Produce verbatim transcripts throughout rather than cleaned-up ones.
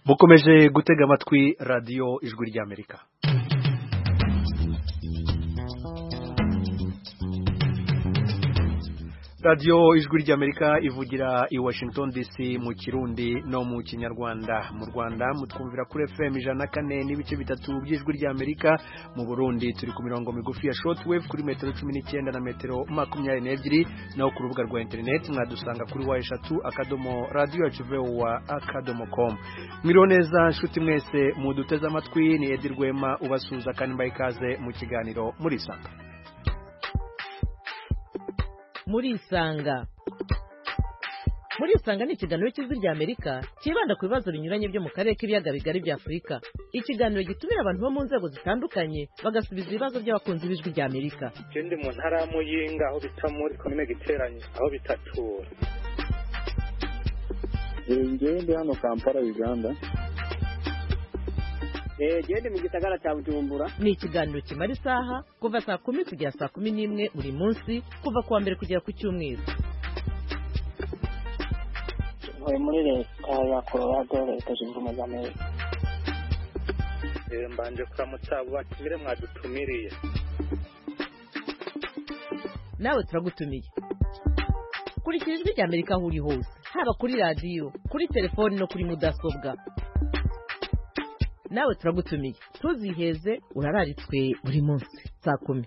mukomeje gutega amatwi radiyo ijwi ry'Amerika. radiyo ijwi ry'Amerika ivugira i Washington D C mu Kirundi no mu Kinyarwanda. Mu Rwanda mutwumvira kuri F M ijana na kane n'ibice bitatu by'ijwi ry'Amerika. Mu Burundi turi ku mirongo migufi ya shortwave kuri metero cumi n'icyenda na metero makumyabiri n'ebyiri, naho ku rubuga rwa internet mwadusanga kuri wa eshatu akadomo radio yacu voa akadomo com. Mwiriwe neza nshuti mwese muduteze amatwi, ni Edi Rwema ubasuhuza kandi mbaye ikaze mu kiganiro muri Sanga. Muri Sanga Muri Sanga ni ikiganiro cy'ijwi ry'Amerika kibanda ku bibazo binyuranye byo mu karere k'ibiyaga bigari bya Afurika. Ikiganiro gitumira abantu bo mu nzego zitandukanye bagasubiza ibibazo by'abakunzi b'ijwi ry'Amerika. Ikindi mu ntara ya Muyinga aho bita muri komine Giteranye aho bitatura. Ngende hano Kampala Uganda. Eh gende mu gisagara cya Bujumbura. Ni ikiganiro kimara isaha kuva saa kumi kugera saa kumi n'imwe buri munsi kuva kuwa mbere kugera ku cyumweru. Muri muri leta ya Colorado leta zunze ubumwe za Amerika. Eh mbanje kuramutsa batumire mwadutumiriye. Nawe turagutumiye. Kurikira ijwi ry'Amerika aho uri hose, haba kuri radio, kuri telefone no kuri mudasobwa. Nawe turagutumiye, tuziheze urararitswe buri munsi saa kumi.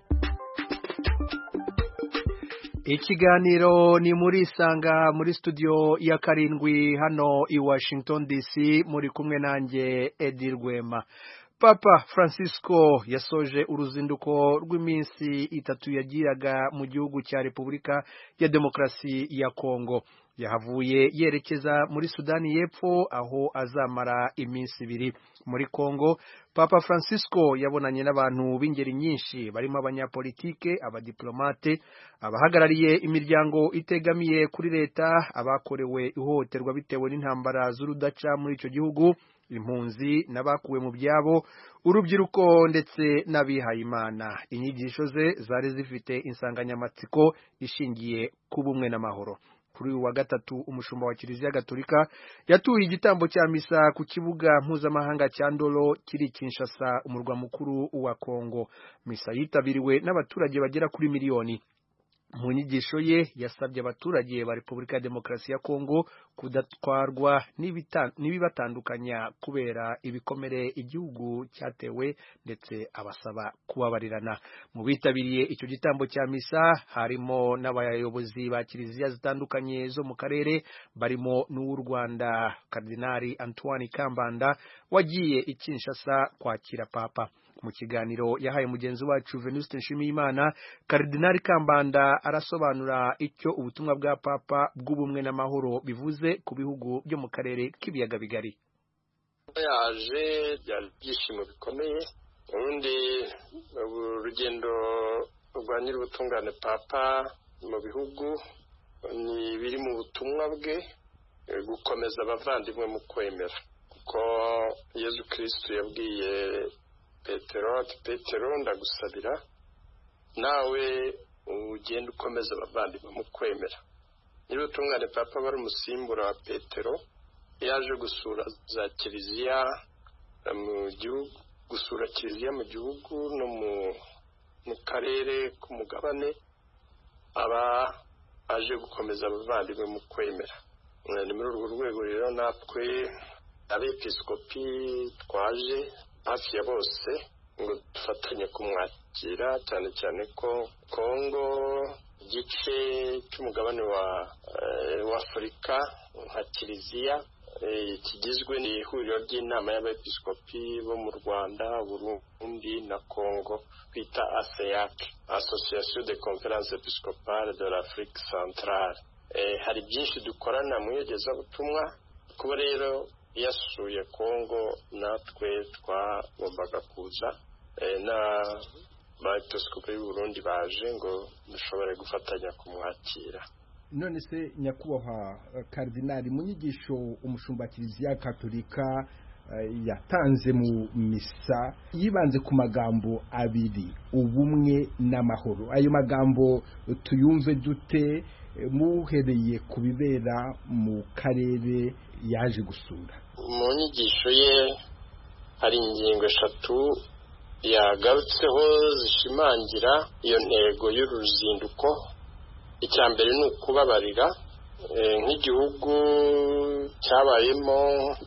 Ikiganiro ni muri Sanga muri studio ya karindwi hano i Washington D C, muri kumwe nanjye Edi Rwema. Papa Francisco yasoje uruzinduko rw'iminsi itatu yagiraga mu gihugu cya Repubulika ya Demokarasi ya Kongo. Yahavuye yerekeza muri Sudani y'Epfo aho azamara iminsi ibiri. Muri Kongo, Papa Francisco yabonanye n'abantu b'ingeri nyinshi barimo abanyapolitike, abadiplomate, abahagarariye imiryango itegamiye kuri leta, abakorewe ihohoterwa bitewe n'intambara z'urudaca muri icyo gihugu, impunzi n'abakuwe mu byabo, urubyiruko ndetse n'abihaye Imana. Inyigisho ze zari zifite insanganyamatsiko ishingiye ku bumwe n'amahoro. Kuri uwa gatatu umushumba wa Kiliziya Gatolika yatuye igitambo cya misa ku kibuga mpuzamahanga cya Ndolo kiri Kinshasa, umurwa mukuru wa Kongo. Misa yitabiriwe n'abaturage bagera kuri miliyoni. Mu nyigisho ye yasabye abaturage ba Repubulika ya Demokarasi ya Kongo kudatwarwa n'ibibatandukanya kubera ibikomere igihugu cyatewe, ndetse abasaba kubabarirana. Mu bitabiriye icyo gitambo cya misa harimo n'abayobozi ba Kiliziya zitandukanye zo mu karere, barimo n'uw'u Rwanda Kardinali Antoine Kambanda wagiye i Kinshasa kwakira Papa. Mu kiganiro yahaye mugenzi wacu Venuste Nshimiyimana, Kardinali Kambanda arasobanura icyo ubutumwa bwa Papa bw'ubumwe n'amahoro bivuze ku bihugu byo mu karere k'ibiyaga bigari. Yaje byari byishimo bikomeye, ubundi urugendo rwa nyir'ubutungane Papa mu bihugu ni biri mu butumwa bwe gukomeza abavandimwe mu kwemera, kuko Yezu Kristo yabwiye Petero ati Petero ndagusabira nawe ugenda ukomeza abavandimwe mu kwemera. Nyir'ubutungane Papa bari umusimbura wa Petero yaje gusura za Kiliziya mu gihugu, gusura Kiliziya mu gihugu no mu mu karere k'umugabane, aba aje gukomeza abavandimwe mu kwemera. Ni muri urwo rwego rero natwe abepiskopi twaje hafi ya bose ngo dufatanye kumwakira, cyane cyane ko Kongo igice cy'umugabane wa wa Afurika nka Kiliziya kigizwe n'ihuriro ry'inama y'abepiskopi bo mu Rwanda, Burundi na Kongo kwita A S E A C, Association de Conférence Episcopale de l'Afrique Centrale. Hari byinshi dukorana mu iyogezabutumwa, kuba rero yasuye Kongo natwe twagombaga kuza na abepiskopi b'u Burundi baje ngo dushobore gufatanya kumwakira. None se nyakubahwa Kardinali, mu nyigisho umushumba Kiliziya Gatolika yatanze mu misa yibanze ku magambo abiri, ubumwe n'amahoro. Ayo magambo tuyumve dute muhereye ku bibera mu karere yaje gusura? mu nyigisho ye hari ingingo eshatu yagarutseho zishimangira iyo ntego y'uru ruzinduko. Icya mbere ni ukubabarira, nk'igihugu cyabayemo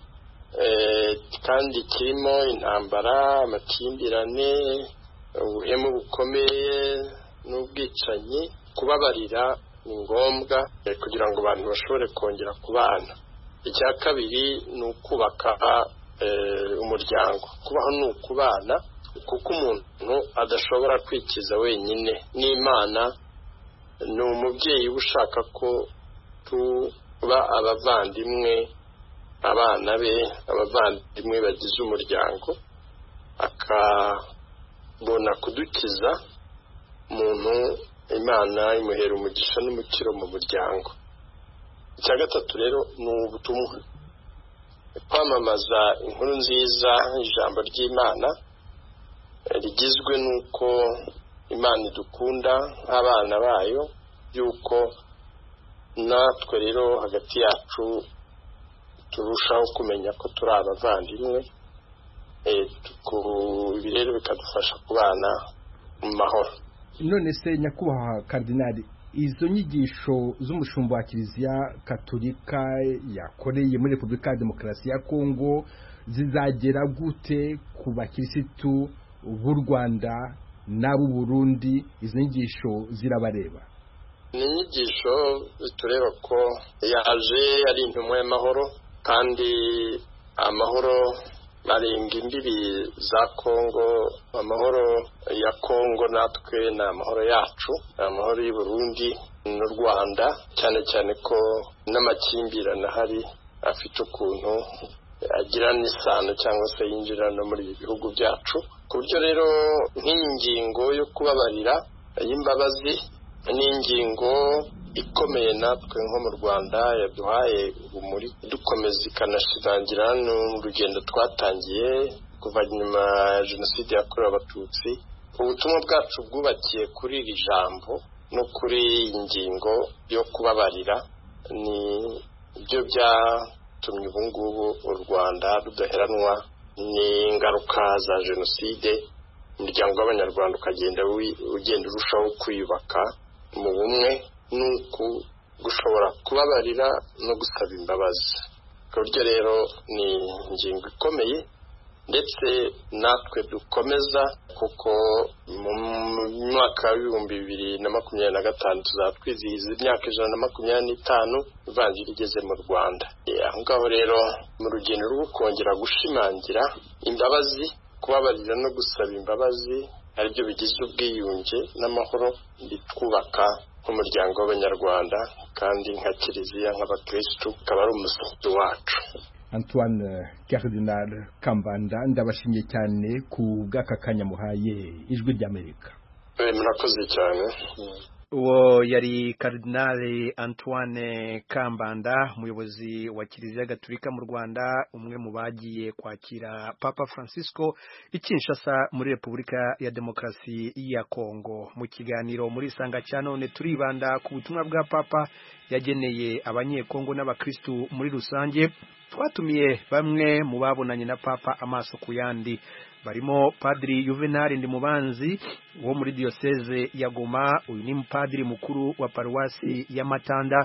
kandi kirimo intambara, amakimbirane, ubuhemu bukomeye n'ubwicanyi. Kubabarira ni ngombwa kugira ngo abantu bashobore kongera kubana. Icya kabiri ni ukubaka umuryango. Kubaho ni ukubana, kuko umuntu adashobora kwikiza wenyine. N'Imana ni umubyeyi ushaka ko tuba abavandimwe, abana be, abavandimwe bagize umuryango, akabona kudukiza umuntu. Imana imuhera umugisha n'umukiro mu muryango. Icya gatatu rero ni ubutumwa, kwamamaza inkuru nziza, ijambo ry'Imana rigizwe n'uko Imana idukunda nk'abana bayo, yuko natwe rero hagati yacu turushaho kumenya ko turi abavandimwe. Ibi rero bikadufasha kubana mu mahoro. None se nyakubahwa Kardinali, izo nyigisho z'umushumba wa Kiliziya Katolika yakoreye muri Repubulika ya Demokarasi ya Kongo zizagera gute ku bakirisitu b'u Rwanda n'ab'u Burundi? Izo nyigisho zirabareba? Ni inyigisho zitureba ko yaje ari intumwa y'amahoro, kandi amahoro arenga imbibi za Kongo. Amahoro ya Kongo natwe ni amahoro yacu, amahoro y'u Burundi n'u Rwanda, cyane cyane ko n'amakimbirane ahari afite ukuntu agira n'isano cyangwa se yinjira no muri ibi bihugu byacu. Ku buryo rero nk'iyi ngingo yo kubabarira y'imbabazi ni ingingo ikomeye natwe nko mu Rwanda yaduhaye umuri, dukomeza ikanashimangira n'urugendo twatangiye kuva nyuma ya Jenoside yakorewe Abatutsi. Ubutumwa bwacu bwubakiye kuri iri jambo no kuri iyi ngingo yo kubabarira. Ni byo byatumye ubu ngubu u Rwanda rudaheranwa n'ingaruka za Jenoside. Umuryango w'Abanyarwanda ukagenda ugenda urushaho kwiyubaka mu bumwe, nuko gushobora kubabarira no gusaba imbabazi. Ku buryo rero ni ingingo ikomeye, ndetse natwe dukomeza, kuko mu mwaka w'ibihumbi bibiri na makumyabiri na gatanu tuzatwizihiza imyaka ijana na makumyabiri n'itanu ivanjiri igeze mu Rwanda. Aho ngaho rero mu rugendo rwo kongera gushimangira imbabazi, kubabarira no gusaba imbabazi aribyo bigize ubwiyunge n'amahoro bitwubaka nk'umuryango w'Abanyarwanda, kandi nka Kiliziya nk'abakristu ukaba ari umusanzu wacu. Antoine Cardinal Kambanda, ndabashimiye cyane ku bw'aka kanya muhaye Ijwi ry'Amerika. Murakoze cyane. Uwo yari Kardinali Antoine Kambanda, umuyobozi wa Kiliziya Gatolika mu Rwanda, umwe mu bagiye kwakira Papa Francisco i Kinshasa muri Repubulika ya Demokarasi ya Kongo. Mu kiganiro muri Sanga cya none turibanda ku butumwa bwa Papa yageneye abanyekongo n'abakristu muri rusange. Twatumiye bamwe mu babonanye na Papa amaso ku yandi, barimo Padri Juvenal Ndimubanzi wo muri diocese ya Goma. Uyu ni Padri mukuru wa paruwasi ya Matanda.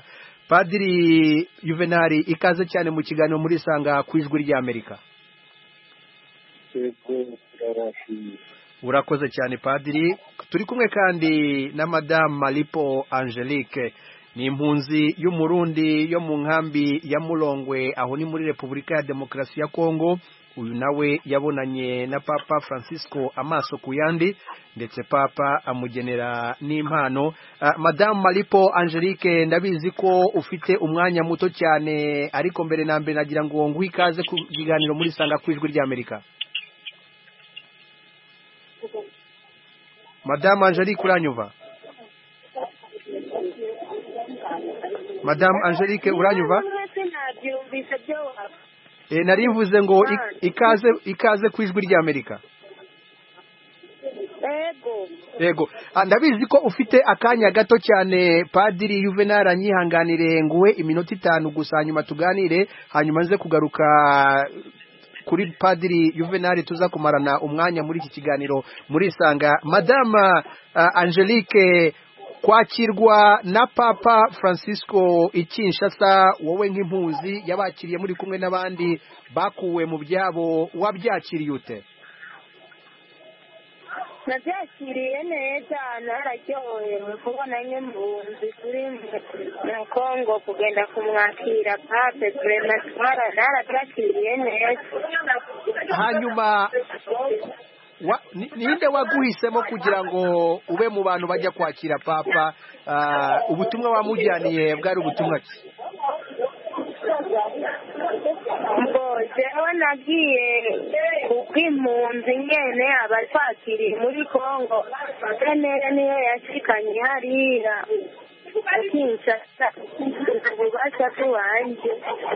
Padri Juvenal, ikaze cyane mu kiganiro muri Sanga ku Ijwi ry'Amerika. Urakoze cyane Padri. Turi kumwe kandi na Madame Malipo Angelique, ni impunzi y'Umurundi yo mu nkambi ya Mulongwe, aho ni muri Repubulika ya Demokarasi ya Kongo. Uyu nawe yabonanye na Papa Francisco amaso ku yandi, ndetse Papa amugenera n'impano. Uh, Madame Malipo Angelique, ndabizi ko ufite umwanya muto cyane, ariko mbere na mbere nagira ngo nguhe ikaze ku kiganiro muri Sanga ku Ijwi ry'Amerika. Madame Angelique, uranyumva? Madame Angelique, uranyumva? Eh, nari mvuze ngo ikaze ikaze ku Ijwi ry'Amerika. Ego. yego ndabizi ko ufite akanya gato cyane Padiri Juvenal anyihanganire nguwe iminota itanu gusa hanyuma tuganire hanyuma nze kugaruka kuri Padiri Juvenal tuza kumarana umwanya muri iki kiganiro muri Isanga. Madame uh, Angelique, kwakirwa na Papa Francisco Kinshasa, wowe nk'impunzi yabakiriye muri kumwe n'abandi bakuwe mu byabo, wabyakiriye ute? nabyakiriye neza, nararyohewe kubona nk'impunzi turi mu Kongo kugenda kumwakira Pape, narabyakiriye neza. Hanyuma ninde waguhisemo kugira ngo ube mu bantu bajya kwakira Papa? Uh, ubutumwa wamujyaniye bwari ubutumwa ki? Jewe nagiye kubw'impunzi nyene abatwakiriye muri Kongo, Kanere niyo yashikanye hariya Kinshasa ububasha bwanje.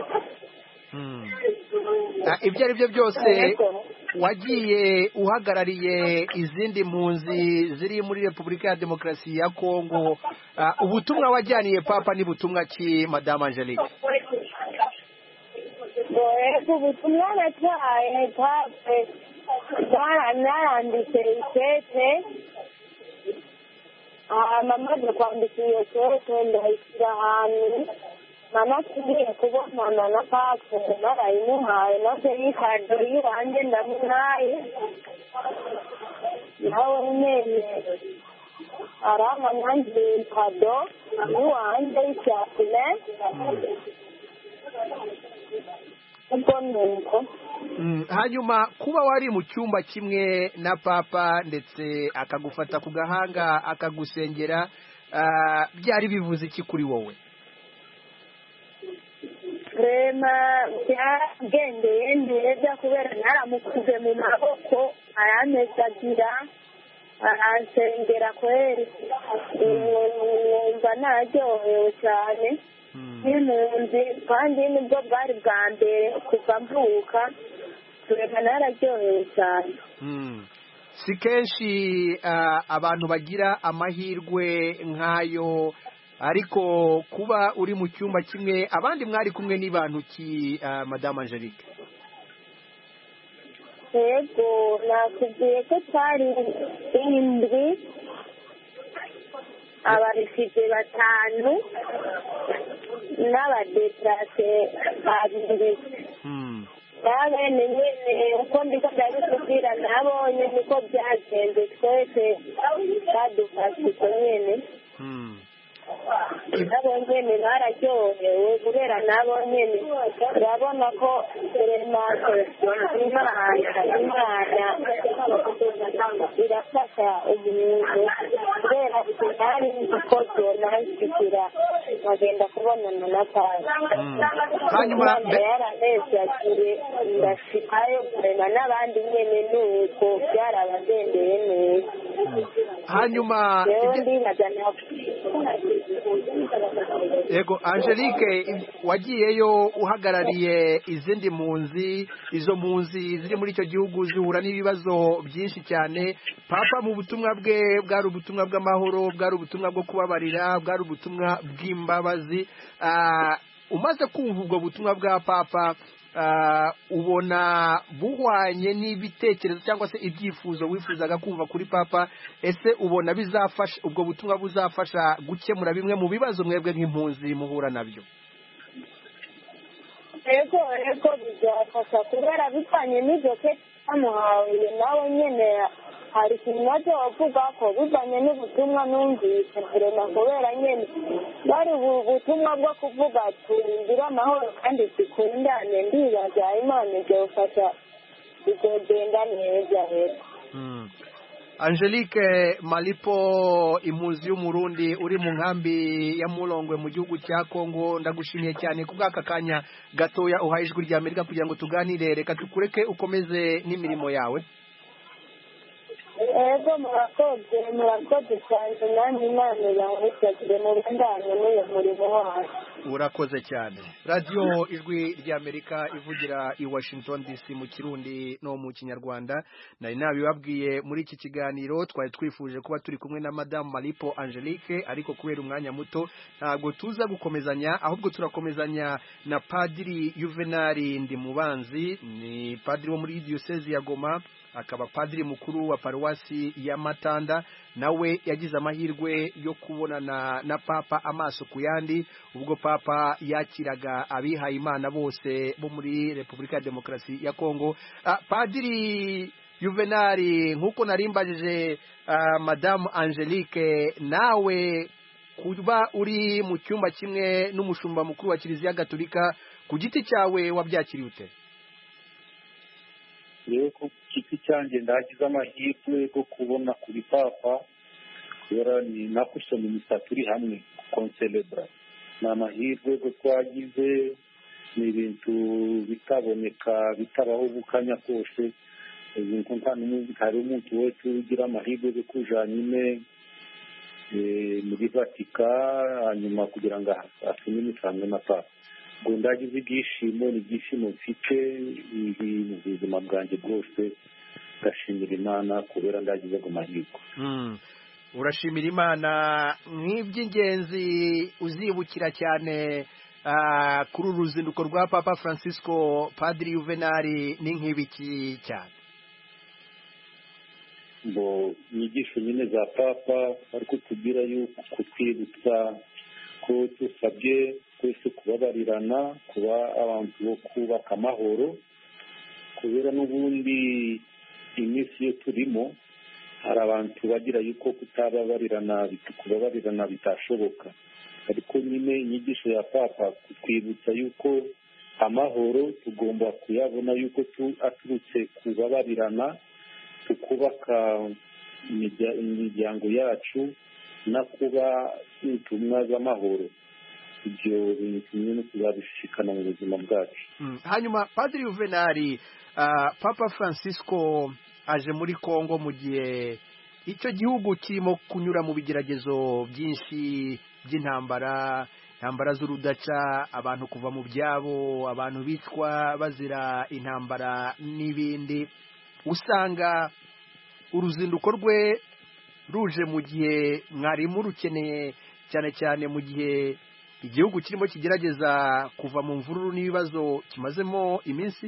Ibyo ari byo byose wagiye uhagarariye izindi mpunzi ziri muri Repubulika ya Demokarasi ya Kongo, uh, ubutumwa wajyaniye Papa ni butumwa ki Madame Angelique? Ubutumwa natwaye Pape naranditse ikete, amaze kwandika iyo kete ndayishyira ahantu, nanakiriye kubonana na Pape narayimuhaye, nabyo y'ikado y'iwanjye ndamuhaye, nawe nyene arama nanjye ikado y'iwanjye y'icyatile. Mm, hanyuma kuba wari mu cyumba kimwe na Papa ndetse akagufata ku gahanga akagusengera, uh, byari bivuze iki kuri wowe? Rema byagendeye neza kubera naramukuze mu maboko, aramezagira, aransengera kweri, numva naryohewe cyane n'impunzi, kandi nibwo bwari bwa mbere kuva mvuka, tureka nararyohewe cyane. Si kenshi abantu bagira amahirwe nk'ayo, ariko kuba uri mu cyumba kimwe, abandi mwari kumwe n'abantu ki Madame Angelique? Yego nakubwiye ko twari indwi, abarifije batanu n'abadeplase babiri. Nabene nyene uko ndiko ndabikubwira nabonye niko byagenze, twese badufashije nyene. nabo nyene bararyohewe kubera nabo nyene urabona ko imana imana irafasha umuntu kubera itari ko zonashikira bagenda kubonana na Papa hanyuma yaranezakire ndashikayo kurema n'abandi nyene nuko byarabagendeye neza. Hanyuma Ego Angelique, wagiyeyo uhagarariye izindi mpunzi, izo mpunzi ziri muri icyo gihugu zihura n'ibibazo byinshi cyane. Papa mu butumwa bwe bwari ubutumwa bw'amahoro, bwari ubutumwa bwo kubabarira, bwari ubutumwa bw'imbabazi. Uh, umaze kumva ubwo butumwa bwa Papa, Uh, ubona buhwanye n'ibitekerezo cyangwa se ibyifuzo wifuzaga kumva kuri Papa? Ese ubona bizafasha ubwo butumwa buzafasha gukemura bimwe mu bibazo mwebwe nk'impunzi muhura nabyo? Ego ego bizafasha kubera bitanye n'ibyo ke amuhawe nawe nyene hari ikintu avuga ko bizanye n'ubutumwa numvise kurema kubera nyene bari ubutumwa bwo kuvuga turindira amahoro kandi tukundane, ndibaza Imana izofasha bizogenda neza rero. mm. Angelique Malipo, impunzi y'Umurundi uri mu nkambi ya Mulongwe mu gihugu cya Kongo, ndagushimiye cyane ku bw'aka kanya gatoya uhaye ijwi rya Amerika kugira ngo tuganire. Reka tukureke ukomeze n'imirimo yawe. ego murakoze murakoze cyane namwe imana yahesagire mu bandanye n'uyu murimo wacu. urakoze cyane. radiyo ijwi ry'Amerika ivugira i Washington D C mu kirundi no mu kinyarwanda. nari nabibabwiye muri iki kiganiro twari twifuje kuba turi kumwe na Madame Malipo Angelique, ariko kubera umwanya muto ntabwo tuza gukomezanya, ahubwo turakomezanya na Padiri Juvenali Ndimubanzi. Ni padiri wo muri Diocese ya Goma, akaba padiri mukuru wa paruwasi ya Matanda. Nawe yagize amahirwe yo kubonana na Papa amaso ku yandi ubwo Papa yakiraga abihaye Imana bose bo muri Repubulika ya Demokarasi ya Kongo. Uh, Padiri Juvenali, nkuko narimbajije uh, Madame Angelique, nawe kuba uri mu cyumba kimwe n'umushumba mukuru wa Kiliziya Gatolika, ku giti cyawe wabyakiriye ute? yewe ku giti cyanjye ndagize amahirwe yo kubona kuri Papa, kubera ni nakusoma imisa turi hamwe konselebra. ni amahirwe yo twagize, ni ibintu bitaboneka bitabaho bukanya kose. ibintu nta n'umwe hari umuntu wese ugira amahirwe yo kuja nyine muri Vatika hanyuma kugira ngo asome imisango na Papa. ngo ndagize ibyishimo ni ibyishimo mfite mu buzima bwanjye bwose, ngashimira Imana kubera ndagize ago mahirwe. urashimira Imana. nk'iby'ingenzi uzibukira cyane kuri uru ruzinduko rwa Papa Francisco, Padiri Juvenali, ni nk'ibiki cyane? ngo inyigisho nyine za Papa ariko tubwira yuko kutwibutsa ko dusabye twese kubabarirana, kuba abantu bo kubaka amahoro, kubera n'ubundi iminsi yo turimo hari abantu bagira yuko kutababarirana kubabarirana bitashoboka. ariko nyine inyigisho ya Papa kutwibutsa yuko amahoro tugomba kuyabona yuko aturutse kubabarirana, tukubaka imiryango yacu no kuba intumwa z'amahoro. ibyo bintu nyine tuzabishikana mu buzima bwacu. hanyuma Padiri Juvenali, Papa Francisco aje muri Kongo mu gihe icyo gihugu kirimo kunyura mu bigeragezo byinshi by'intambara, intambara z'urudaca, abantu kuva mu byabo, abantu bicwa bazira intambara n'ibindi. usanga uruzinduko rwe ruje mu gihe mwarimu rukeneye, cyane cyane mu gihe igihugu kirimo kigerageza kuva mu mvururu n'ibibazo kimazemo iminsi.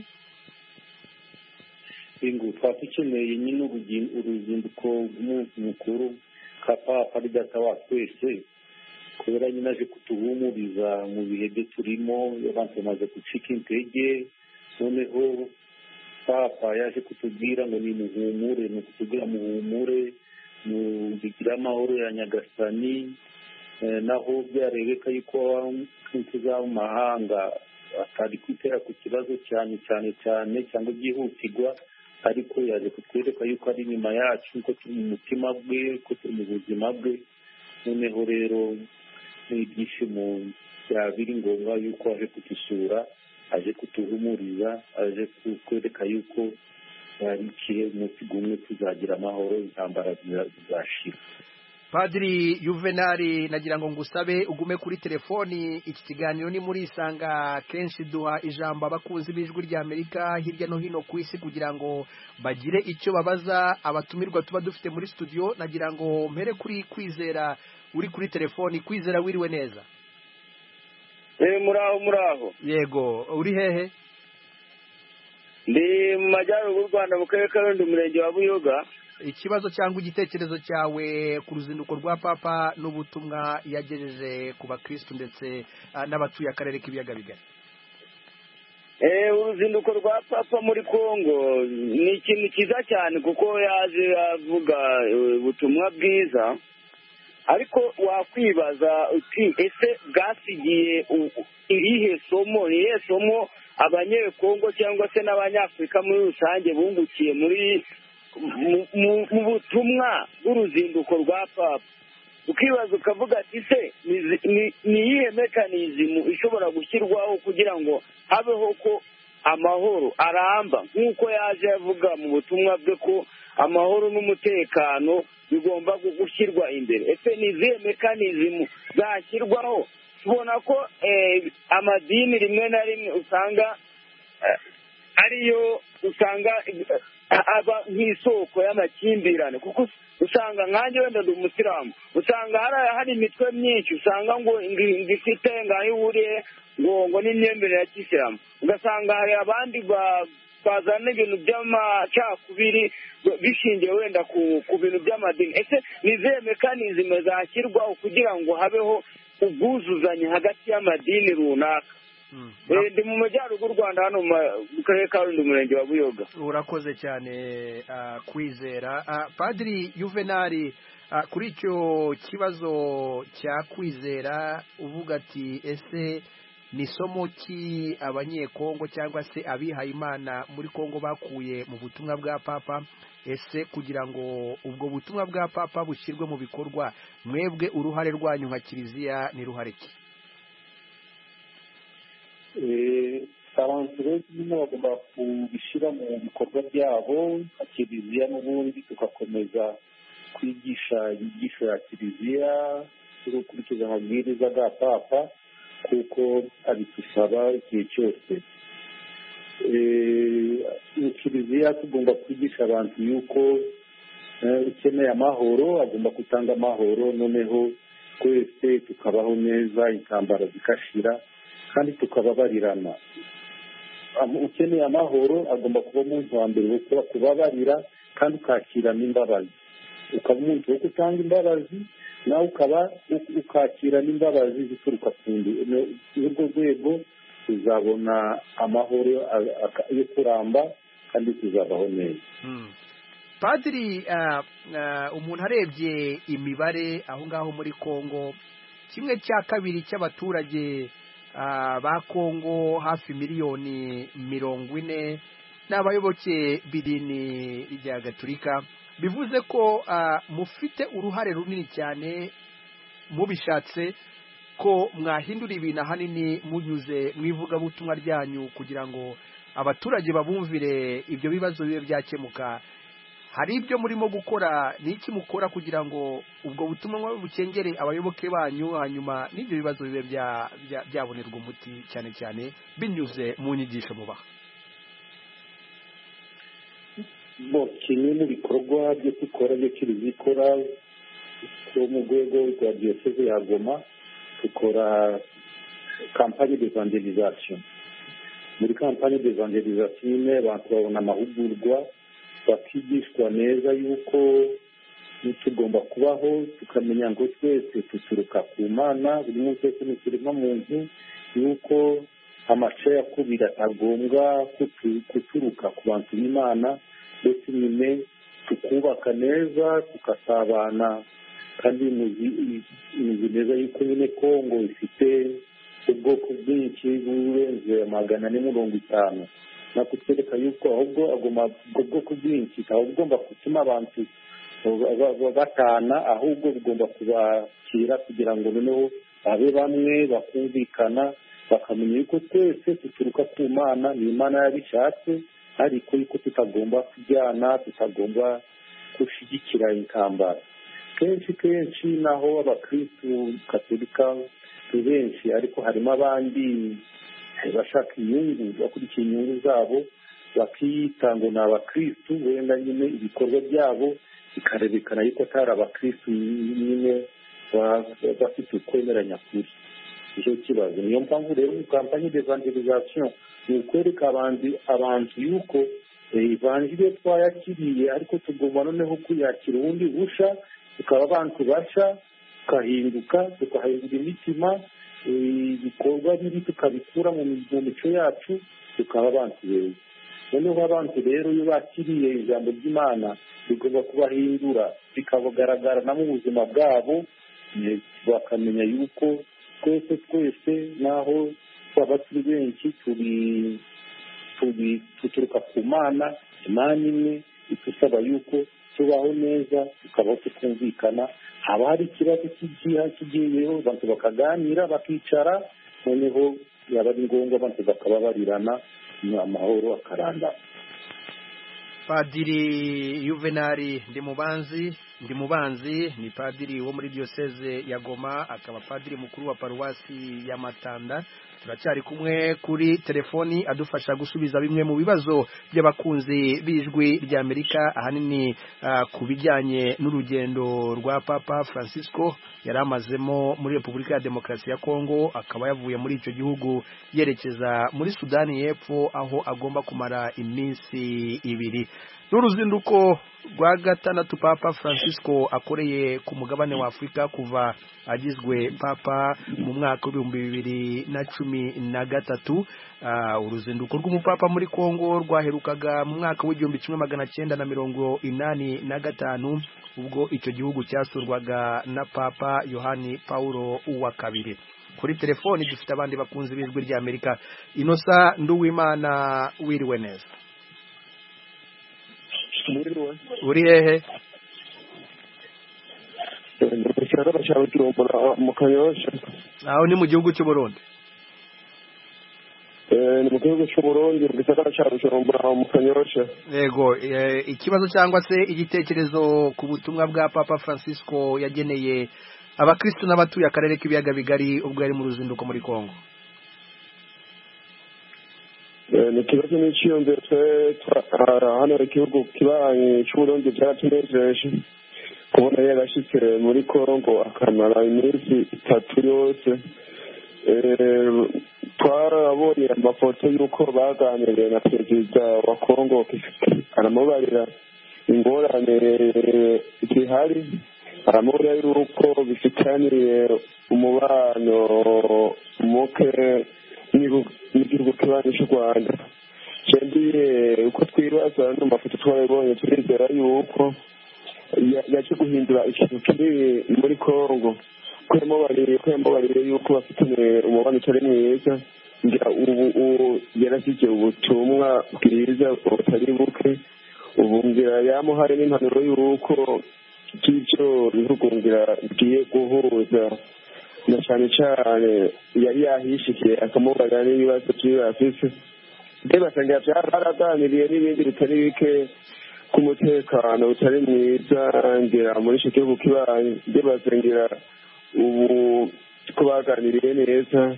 ingo twakeneye nyine uruzinduko rw'umunsi mukuru ka Papa ari data wa twese, kubera nyine aje kutuhumuriza mu bihe byo turimo, abantu bamaze gucika intege. noneho Papa yaje kutubwira ngo ni muhumure, ni kutubwira muhumure, mubigira amahoro ya Nyagasani. naho byarebeka yuko tuza mu mahanga atari kwitera ku kibazo cyane cyane cyane cyangwa byihutirwa, ariko yaje kutwereka yuko ari inyuma yacu, ko turi mu mutima bwe, ko turi mu buzima bwe. noneho rero ibyishimo byaba biri ngombwa yuko aje kudusura, aje kutuhumuriza, aje kutwereka yuko hari igihe umunsi umwe tuzagira amahoro, intambara zizashira. Padiri Juvenali, nagira ngo ngusabe ugume kuri telefoni. iki kiganiro ni muri Isanga, kenshi duha ijambo abakunzi b'ijwi ry'Amerika hirya no hino ku isi kugira ngo bagire icyo babaza abatumirwa tuba dufite muri studio. nagira ngo mpere kuri Kwizera uri kuri telefoni. Kwizera, wiriwe neza? Eh, muraho muraho. Yego, uri hehe? Ndi mu majyaruguru y'u Rwanda mu karere ka Rulindo, umurenge wa Buyoga. ikibazo cyangwa igitekerezo cyawe ku ruzinduko rwa Papa n'ubutumwa yagejeje ku bakristo ndetse n'abatuye akarere k'ibiyaga bigari? Eh, uruzinduko rwa Papa muri Kongo ni ikintu cyiza cyane kuko yaje avuga ubutumwa bwiza, ariko wakwibaza uti ese bwasigiye irihe somo, irihe somo abanyekongo cyangwa se n'abanyafurika muri rusange bungukiye muri mu butumwa bw'uruzinduko rwa Papa? ukibaza ukavuga ati se ni iyihe mekanizimu ishobora gushyirwaho kugira ngo habeho ko amahoro aramba, nk'uko yaje avuga mu butumwa bwe ko amahoro n'umutekano bigomba gushyirwa imbere. Ese ni izihe mekanizimu zashyirwaho? tubona ko amadini rimwe na rimwe usanga ariyo usanga aba nk'isoko y'amakimbirane, kuko usanga nkanjye wenda ndi umusilamu, usanga hari imitwe myinshi usanga ngo ngifite ngaho ihuriye ngo ngo n'imyemerere ya kisilamu, ugasanga hari abandi bazana ibintu by'amacakubiri bishingiye wenda ku bintu by'amadini. Ese ni izihe mekanizime zashyirwaho kugira ngo habeho ubwuzuzanye hagati y'amadini runaka? ndi mu majyaruguru Rwanda, hano mu karere ka Rulindo, umurenge wa Buyoga. Urakoze cyane Kwizera. Padiri Juvenali, kuri icyo kibazo cya Kwizera uvuga ati ese ni somo ki abanyekongo cyangwa se abihaye Imana muri Kongo bakuye mu butumwa bwa Papa? Ese kugira ngo ubwo butumwa bwa Papa bushyirwe mu bikorwa, mwebwe uruhare rwanyu nka Kiliziya ni ruhare ki? abantu rero nyine bagomba kubishyira mu bikorwa byabo nka Kiliziya, n'ubundi tugakomeza kwigisha inyigisho ya Kiliziya turi gukurikiza amabwiriza ya Papa kuko abidusaba igihe cyose. Mu Kiliziya tugomba kwigisha abantu yuko ukeneye amahoro agomba gutanga amahoro, noneho twese tukabaho neza, intambara zikashira kandi tukababarirana. Ukeneye amahoro agomba kuba umuntu wa mbere wo kubabarira kandi ukakirana imbabazi, ukaba umuntu wo gutanga imbabazi, nawe ukaba ukakira n'imbabazi zituruka ku ndi. Urwo rwego tuzabona amahoro yo kuramba kandi tuzabaho neza. Padiri, umuntu arebye imibare aho ngaho muri Kongo, kimwe cya kabiri cy'abaturage ba Kongo hafi miliyoni mirongo ine ni abayoboke b'idini rya Gatolika. Bivuze ko mufite uruhare runini cyane, mubishatse ko mwahindura ibintu ahanini munyuze mu ivugabutumwa ryanyu kugira ngo abaturage babumvire, ibyo bibazo bibe byakemuka. Hari ibyo murimo gukora, ni iki mukora kugira ngo ubwo butumwa bukengere abayoboke banyu, hanyuma n'ibyo bibazo bibe byabonerwa umuti, cyane cyane binyuze mu nyigisho mubaha? kimwe mu bikorwa byo dukora byo Kiliziya ikora mu rwego rwa diyoseze ya Goma, dukora kampanye d'evangelisation. Muri kampanye d'evangelisation nyine abantu babona amahugurwa, bakigishwa neza yuko tugomba kubaho, tukamenya ngo twese duturuka ku Mana, buri muntu wese ni ikiremwa muntu, yuko amacakubiri atagombwa guturuka ku bantu b'Imana, ndetse nyine tukubaka neza tugasabana. Kandi muzi neza yuko nyine Kongo ifite ubwoko bwinshi burenze magana ane mirongo itanu, nakutwereka yuko ahubwo agomba ubwo bwoko bwinshi ahubwo gutuma abantu batana, ahubwo bigomba kubakira kugira ngo noneho babe bamwe, bakumvikana, bakamenya yuko twese duturuka ku Mana, ni Imana yabishatse, ariko yuko tutagomba kujyana, tutagomba gushyigikira intambara. Kenshi kenshi naho abakristu Katolika benshi, ariko harimo abandi bashaka inyungu, bakurikiye inyungu zabo, bakiyita ngo ni abakristu, wenda nyine ibikorwa byabo bikarebekana yuko atari abakristu nyine bafite ukwemeranya kuri icyo kibazo. Niyo mpamvu rero mu kampanye d'evangelisation ni ukwereka abantu yuko evangelio twayakiriye, ariko tugomba noneho kuyakira ubundi busha, tukaba abantu basha, tukahinduka, tukahindura imitima, ibikorwa bibi tukabikura mu mico yacu, tukaba abantu beza. Noneho abantu rero iyo bakiriye ijambo ry'Imana bigomba kubahindura, bikabagaragara no mu buzima bwabo, bakamenya yuko twese twese naho twaba turi benshi turi tuturuka ku Mana, Imana imwe itusaba yuko tubaho neza, tukabaho tukumvikana. Haba hari ikibazo kigiye kigiyeho, abantu bakaganira, bakicara, noneho yaba ari ngombwa abantu bakababarirana, amahoro akaranda. Padiri Juvenali Ndimubanzi Ndimubanzi ni padiri wo muri diocese ya Goma, akaba padiri mukuru wa paruwasi ya Matanda. Turacyari kumwe kuri telefoni adufasha gusubiza bimwe mu bibazo by'abakunzi bijwi rya Amerika, ahanini uh, kubijyanye n'urugendo rwa Papa Francisco yaramazemo muri Repubulika ya Demokarasi ya Kongo, akaba yavuye muri ico gihugu yerekeza muri Sudani y'Epfo aho agomba kumara iminsi ibiri. N'uruzinduko rwa gatandatu Papa Francisco akoreye ku mugabane wa Afrika kuva agizwe Papa mu mwaka w'ibihumbi bibiri na cumi na gatatu. Uh, uruzinduko rw'umupapa muri Kongo rwaherukaga mu mwaka w'igihumbi kimwe magana cyenda na mirongo inani na gatanu ubwo icyo gihugu cyasurwaga na Papa Yohani Paulo wa kabiri. Kuri telefoni dufite abandi bakunzi b'ijwi rya Amerika. Inosa Nduwimana, wiriwe neza? Uri hehe? Aho ni mu gihugu cy'u Burundi? Eh, ni mu gihugu cy'u Burundi, mu gisagara cya Bujumbura mu Kanyosha. Yego, ikibazo cyangwa se igitekerezo ku butumwa bwa Papa Francisco yageneye abakristo n'abatuye akarere k'ibiyaga bigari ubwo yari mu ruzinduko muri Kongo. Ni ikibazo n'iciyumviro twe hano igihugu kibanyi cy'u Burundi byaratunejeje kubona yarashitse muri Kongo akamara iminsi itatu yose. Twarabonye amafoto y'uko baganiriye na perezida wa Kongo, aramubarira ingorane zihari, aramubarira y'uko bifitaniye umubano muke n'igihugu kibanyi cy'u Rwanda. Kendiye uko twibaza no mafoto twabonye turizera y'uko yaje guhindura ikintu kiri muri Kongo, kwemubariye kwemubariye y'uko bafitaniye umubano utari mwiza, ngira ubu yarashyize ubutumwa bwiza butari buke. Ubu ngira yamuhaye n'impanuro y'uko by'ibyo bihugu ngira bigiye guhuza, na cyane cyane yari yahishikiye akamubarira n'ibibazo by'afise. Mbega basanga byaraganiriye n'ibindi bitari bike ku mutekano utari mwiza ngira muri icyo gihugu kibanyi. Mbega basangira ubu ko baganiriye neza,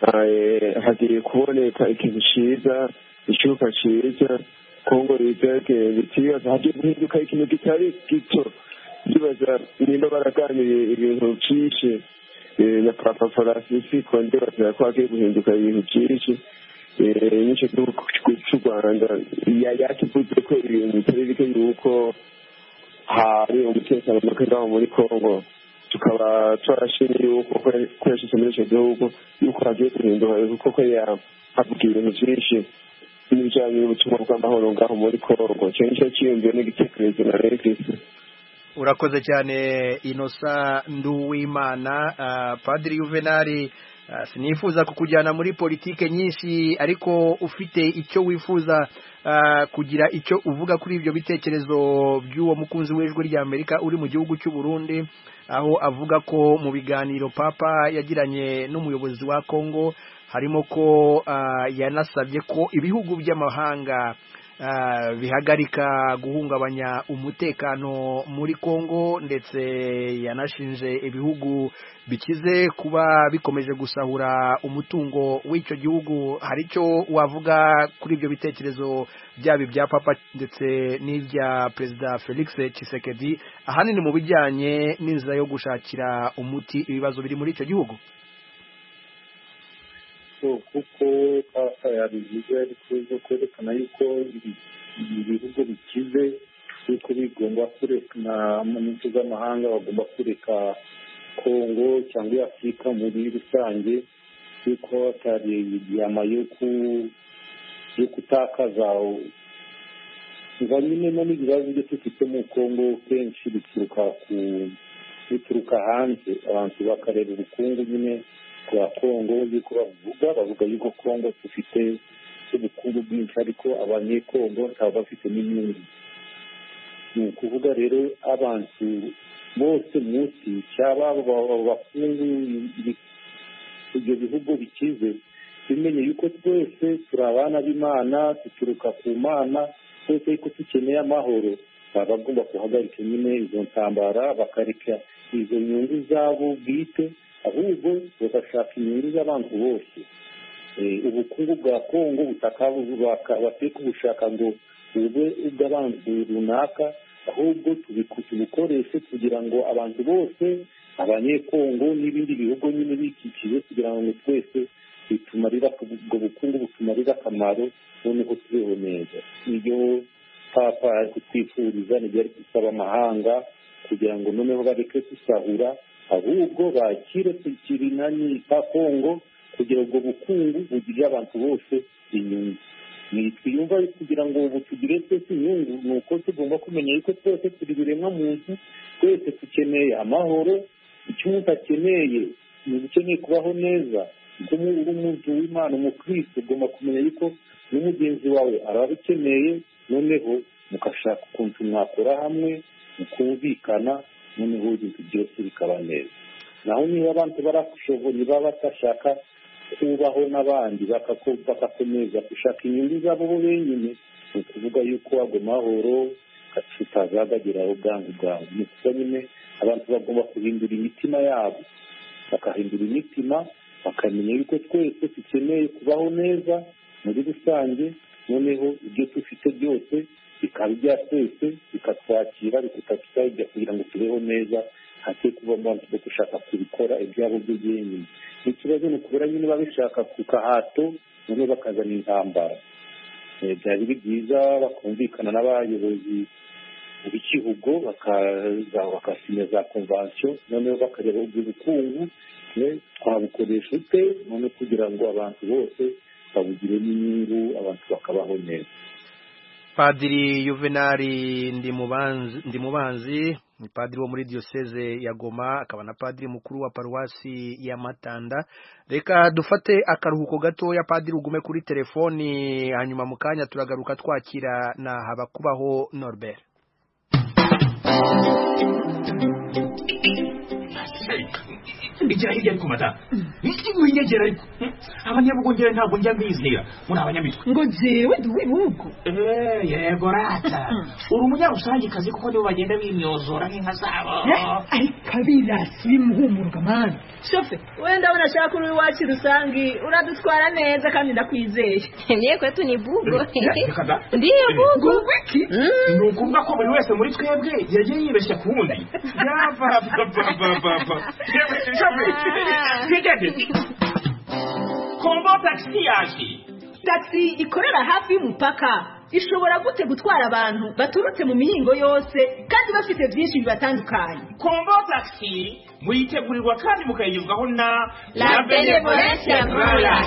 hagiye kuboneka ikintu cyiza, icyuka cyiza, Kongo rizege bitibaza hagiye guhinduka ikintu kitari gito. Ndibaza nimba baraganiriye ibintu byinshi na Papa Francisco, ndibaza ko hagiye guhinduka ibintu byinshi. N'icyo gihugu cy'u Rwanda yakivuze ko ibintu bitari bike yuko hari umutekano muke ngaho muri Kongo, tukaba twarashimye yuko ko yashyize muri icyo gihugu yuko hagiye guhinduka kuko yahavuga ibintu byinshi n'ibijyanye n'ubutumwa bw'amahoro ngaho muri Kongo. Icyo nicyo cyiyumviye n'igitekerezo na Regisi. Urakoze cyane Inosa Nduwimana. uh, Padiri Juvenali, uh, sinifuza kukujyana muri politike nyinshi, ariko ufite icyo wifuza uh, kugira icyo uvuga kuri ibyo bitekerezo by'uwo mukunzi w'ijwi rya Amerika uri mu gihugu cy'u Burundi, aho avuga ko mu biganiro Papa yagiranye n'umuyobozi wa Kongo harimo ko uh, yanasabye ko ibihugu by'amahanga Uh, bihagarika guhungabanya umutekano muri Kongo, ndetse yanashinje ibihugu bikize kuba bikomeje gusahura umutungo w'icyo gihugu. Hari icyo wavuga kuri ibyo bitekerezo byaba bya Papa ndetse n'ibya Perezida Felix Tshisekedi, ahanini mu bijyanye n'inzira yo gushakira umuti ibibazo biri muri icyo gihugu? kuko Papa yabivuze ariko kwerekana yuko ibihugu bikize yuko bigomba kureka mu nyungu z'amahanga, bagomba kureka Kongo cyangwa Afurika muri rusange, yuko atari ibyama yo kutakaza ngo nyine no n'ibibazo byo dufite mu Kongo kenshi bituruka ku bituruka hanze, abantu bakareba ubukungu nyine kwa Kongo, yuko bavuga bavuga yuko Kongo dufite ubukungu bwinshi ariko abanyekongo ntabwo bafite n'inyungu. Ni ukuvuga rero abantu bose munsi cyaba abakungu ibyo bihugu bikize bimenye yuko twese turi abana b'Imana, duturuka ku Mana, twese ko dukeneye amahoro baba bagomba guhagarika nyine izo ntambara bakareka izo nyungu zabo bwite ahubwo bagashaka inyungu z'abantu bose. Ubukungu bwa Kongo bakwiye kubushaka ngo bube ubw'abantu runaka, ahubwo tubukoreshe kugira ngo abantu bose abanyekongo n'ibindi bihugu nyine bikikije kugira ngo twese bitumarira ubwo bukungu butumarira akamaro noneho tubeho neza. Iyo papa ari kutwifuriza nibyo ari gusaba amahanga kugira ngo noneho bareke gusahura, ahubwo bakire tukirinani pa Kongo kugira ngo bukungu bugirire abantu bose inyungu. Twiyumva kugira ngo ubu tugire twese inyungu ni uko tugomba kumenya yuko twese turi biremwa muntu, twese dukeneye amahoro. Icyo umuntu akeneye ni ukeneye kubaho neza. Uri umuntu w'Imana umukristo ugomba kumenya yuko n'umugenzi wawe arabikeneye, noneho mugashaka ukuntu mwakora hamwe mukumvikana, noneho ibintu byose bikaba neza. Naho niba abantu barashoboye baba batashaka kubaho n'abandi bagakomeza gushaka inyungu zabo bo benyine, ni ukuvuga yuko ago mahoro tutazagageraho bwangu bwangu. Ni ukuvuga nyine abantu bagomba guhindura imitima yabo, bakahindura imitima bakamenya yuko twese dukeneye kubaho neza muri rusange, noneho ibyo dufite byose bikaba ibya twese bikatwakira bikatwakira kugira ngo tubeho neza, hake kuba abantu bo gushaka kubikora ibyabo byo byenyine. Ikibazo ni ukubera nyine babishaka ku kahato noneho bakazana intambara. Byari byiza bakumvikana n'abayobozi b'igihugu bakasinya za konvansiyo, noneho bakareba ubwo bukungu twabukoresha ute noneho kugira ngo abantu bose babugire n'inyungu, abantu bakabaho neza. Padiri Juvenali Ndimubanzi ni padiri wo muri diocese ya Goma, akaba na padiri mukuru wa paruwasi ya Matanda. Reka dufate akaruhuko gato ya padiri ugume kuri telefoni, hanyuma mu kanya turagaruka twakira na Habakubaho Norbert. Igira hirya ariko mata iki winyegera ariko abanyabugongera ntabwo njya mbizera muri abanyamitwe ngo jewe duwe buko eh yego rata uri umunyarusange kazi kuko nibo bagenda bimyozora nk'inka zabo ari kabira simuhumuruka man shofe wenda unashaka uri wacu rusangi uradutwara neza kandi ndakwizeye niye kwetu ni bugo ndiye bugo wiki ni ukuvuga ko buri wese muri twebwe yagiye yibeshya ku wundi yava baba baba Kombo taxi yaje. Taxi ikorera hafi y'umupaka ishobora gute gutwara abantu baturutse mu mihingo yose kandi bafite byinshi bibatandukanye. Kombo taxi muyitegurirwa kandi mukayigezwaho na La Benevolencia Royal.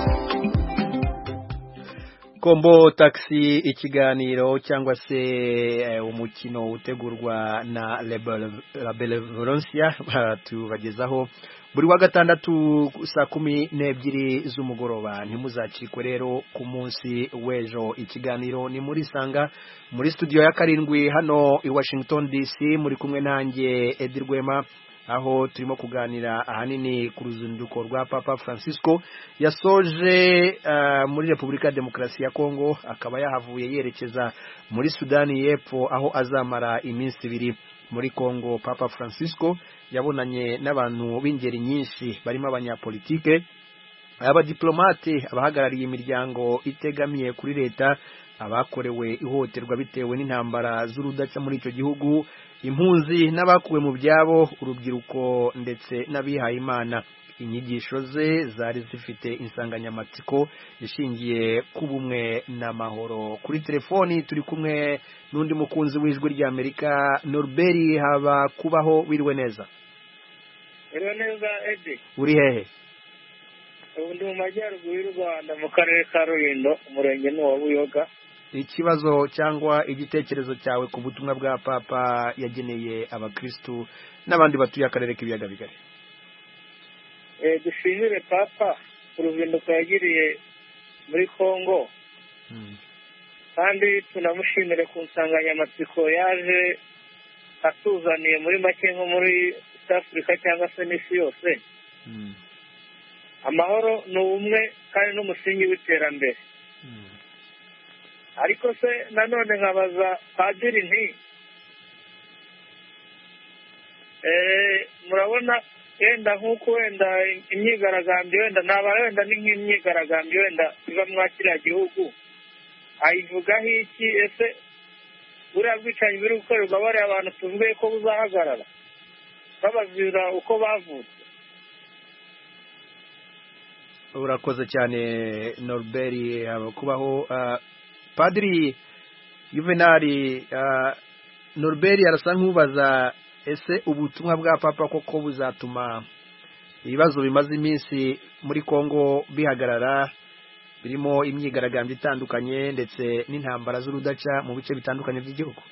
Kombo taxi ikiganiro cyangwa se uh, umukino utegurwa na La Benevolencia tubagezaho buri wa gatandatu saa kumi n'ebyiri z'umugoroba. Ntimuzacikwe rero ku munsi w'ejo. Ikiganiro ni muri Sanga muri studio ya karindwi hano i Washington D C, muri kumwe nanjye Edir Rwema, aho turimo kuganira ahanini ku ruzinduko rwa Papa Francisco yasoje uh, muri Repubulika ya Demokarasi ya Kongo, akaba yahavuye yerekeza muri Sudani y'Epfo aho azamara iminsi ibiri. Muri Kongo Papa Francisco yabonanye n'abantu b'ingeri nyinshi barimo abanyapolitike, abadiplomate, abahagarariye imiryango itegamiye kuri leta, abakorewe ihohoterwa bitewe n'intambara z'urudaca muri icyo gihugu, impunzi n'abakuwe mu byabo, urubyiruko ndetse n'abihaye Imana. Inyigisho ze zari zifite insanganyamatsiko ishingiye ku bumwe n'amahoro. Kuri telefoni turi kumwe n'undi mukunzi w'ijwi rya Amerika, Norbert Habakubaho. Wiriwe neza? Wiriwe neza Edi. Uri hehe? Ubu ndi mu majyaruguru y'u Rwanda mu karere ka Rulindo, umurenge ni wa Buyoga. Ikibazo cyangwa igitekerezo cyawe ku butumwa bwa Papa yageneye abakristu n'abandi batuye akarere k'ibiyaga bigari? Eh dushimire Papa uruzinduko yagiriye muri Kongo, kandi tunamushimire ku nsanganyamatsiko yaje atuzaniye muri make nko muri South Africa cyangwa se n'isi yose. Amahoro ni umwe kandi n'umusingi w'iterambere. ariko se nanone nkabaza padiri nti murabona wenda nk'uko wenda imyigaragambyo wenda naba wenda ni nk'imyigaragambyo wenda iva mwa kiriya gihugu ayivugaho iki? ese buriya bwicanyi buri gukorerwa bariya abantu tuvuge ko buzahagarara babazira uko bavutse? urakoze cyane Norbert kubaho. Padiri Juvenali, Norbert arasa nk'ubaza ese ubutumwa bwa papa koko buzatuma ibibazo bimaze iminsi muri Kongo bihagarara, birimo imyigaragambyo itandukanye ndetse n'intambara z'urudaca mu bice bitandukanye by'igihugu?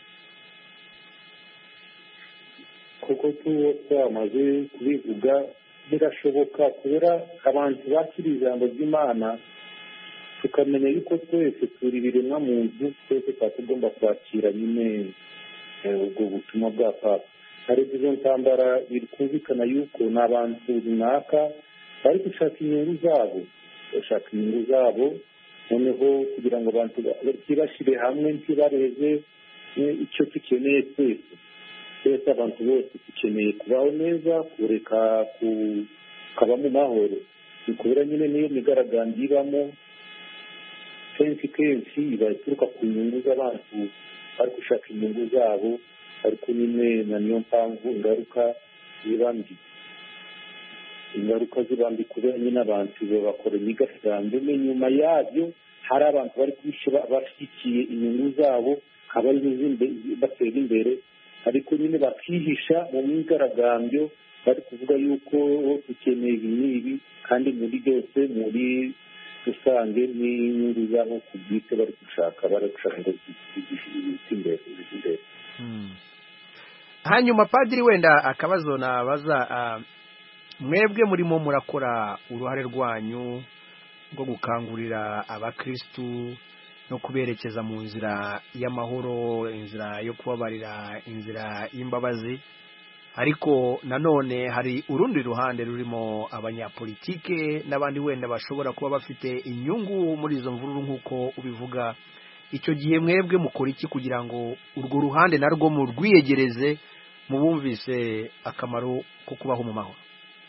kuko twamaze kubivuga birashoboka kubera abantu bakiri ijambo ry'Imana, tukamenya yuko twese turi ibiremwa muntu, twese tugomba kwakira nyine ubwo butumwa bwa papa. hari izo ntambara bikumvikana yuko ni abantu runaka bari gushaka inyungu zabo bashaka inyungu zabo noneho kugira ngo abantu bashyire hamwe ntibareze icyo dukeneye twese twese abantu bose dukeneye kubaho neza, kureka kukaba mu mahoro. ni kubera nyine niyo migaragambyo ibamo kenshi kenshi baturuka ku nyungu z'abantu bari gushaka inyungu zabo, ariko nyine na niyo mpamvu ingaruka zibandi ingaruka zibandi kubera nyine abantu bakora imigaragambyo nyuma yabyo hari abantu bari kwishyura bashyigikiye inyungu zabo abari batera imbere, ariko nyine bakihisha mu myigaragambyo bari kuvuga yuko dukeneye ibi n'ibi, kandi muri byose muri rusange n'inyungu zabo ku bwite bari gushaka bari gushaka ngo zibite imbere imbere. Hanyuma Padiri, wenda akabazo nabaza, mwebwe murimo murakora uruhare rwanyu rwo gukangurira abakristu no kuberekeza mu nzira y'amahoro, inzira yo kubabarira, inzira y'imbabazi, ariko nanone hari urundi ruhande rurimo abanyapolitike n'abandi wenda bashobora kuba bafite inyungu muri izo mvururu nk'uko ubivuga. Icyo gihe mwebwe mukora iki kugira ngo urwo ruhande narwo murwiyegereze mubumvise akamaro ko kubaho mu mahoro?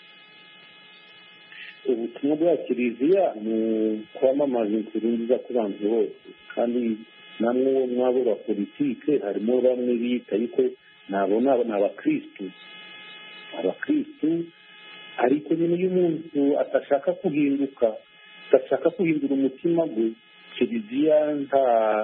ubutumwa bwa kiliziya ni kwamamaza inkuru nziza ku bantu bose, kandi namwe mwabo ba politike harimo bamwe bita yuko nabo ni abakristu abakristu ariko nyine iyo umuntu atashaka kuhinduka atashaka guhindura umutima we, kiliziya nta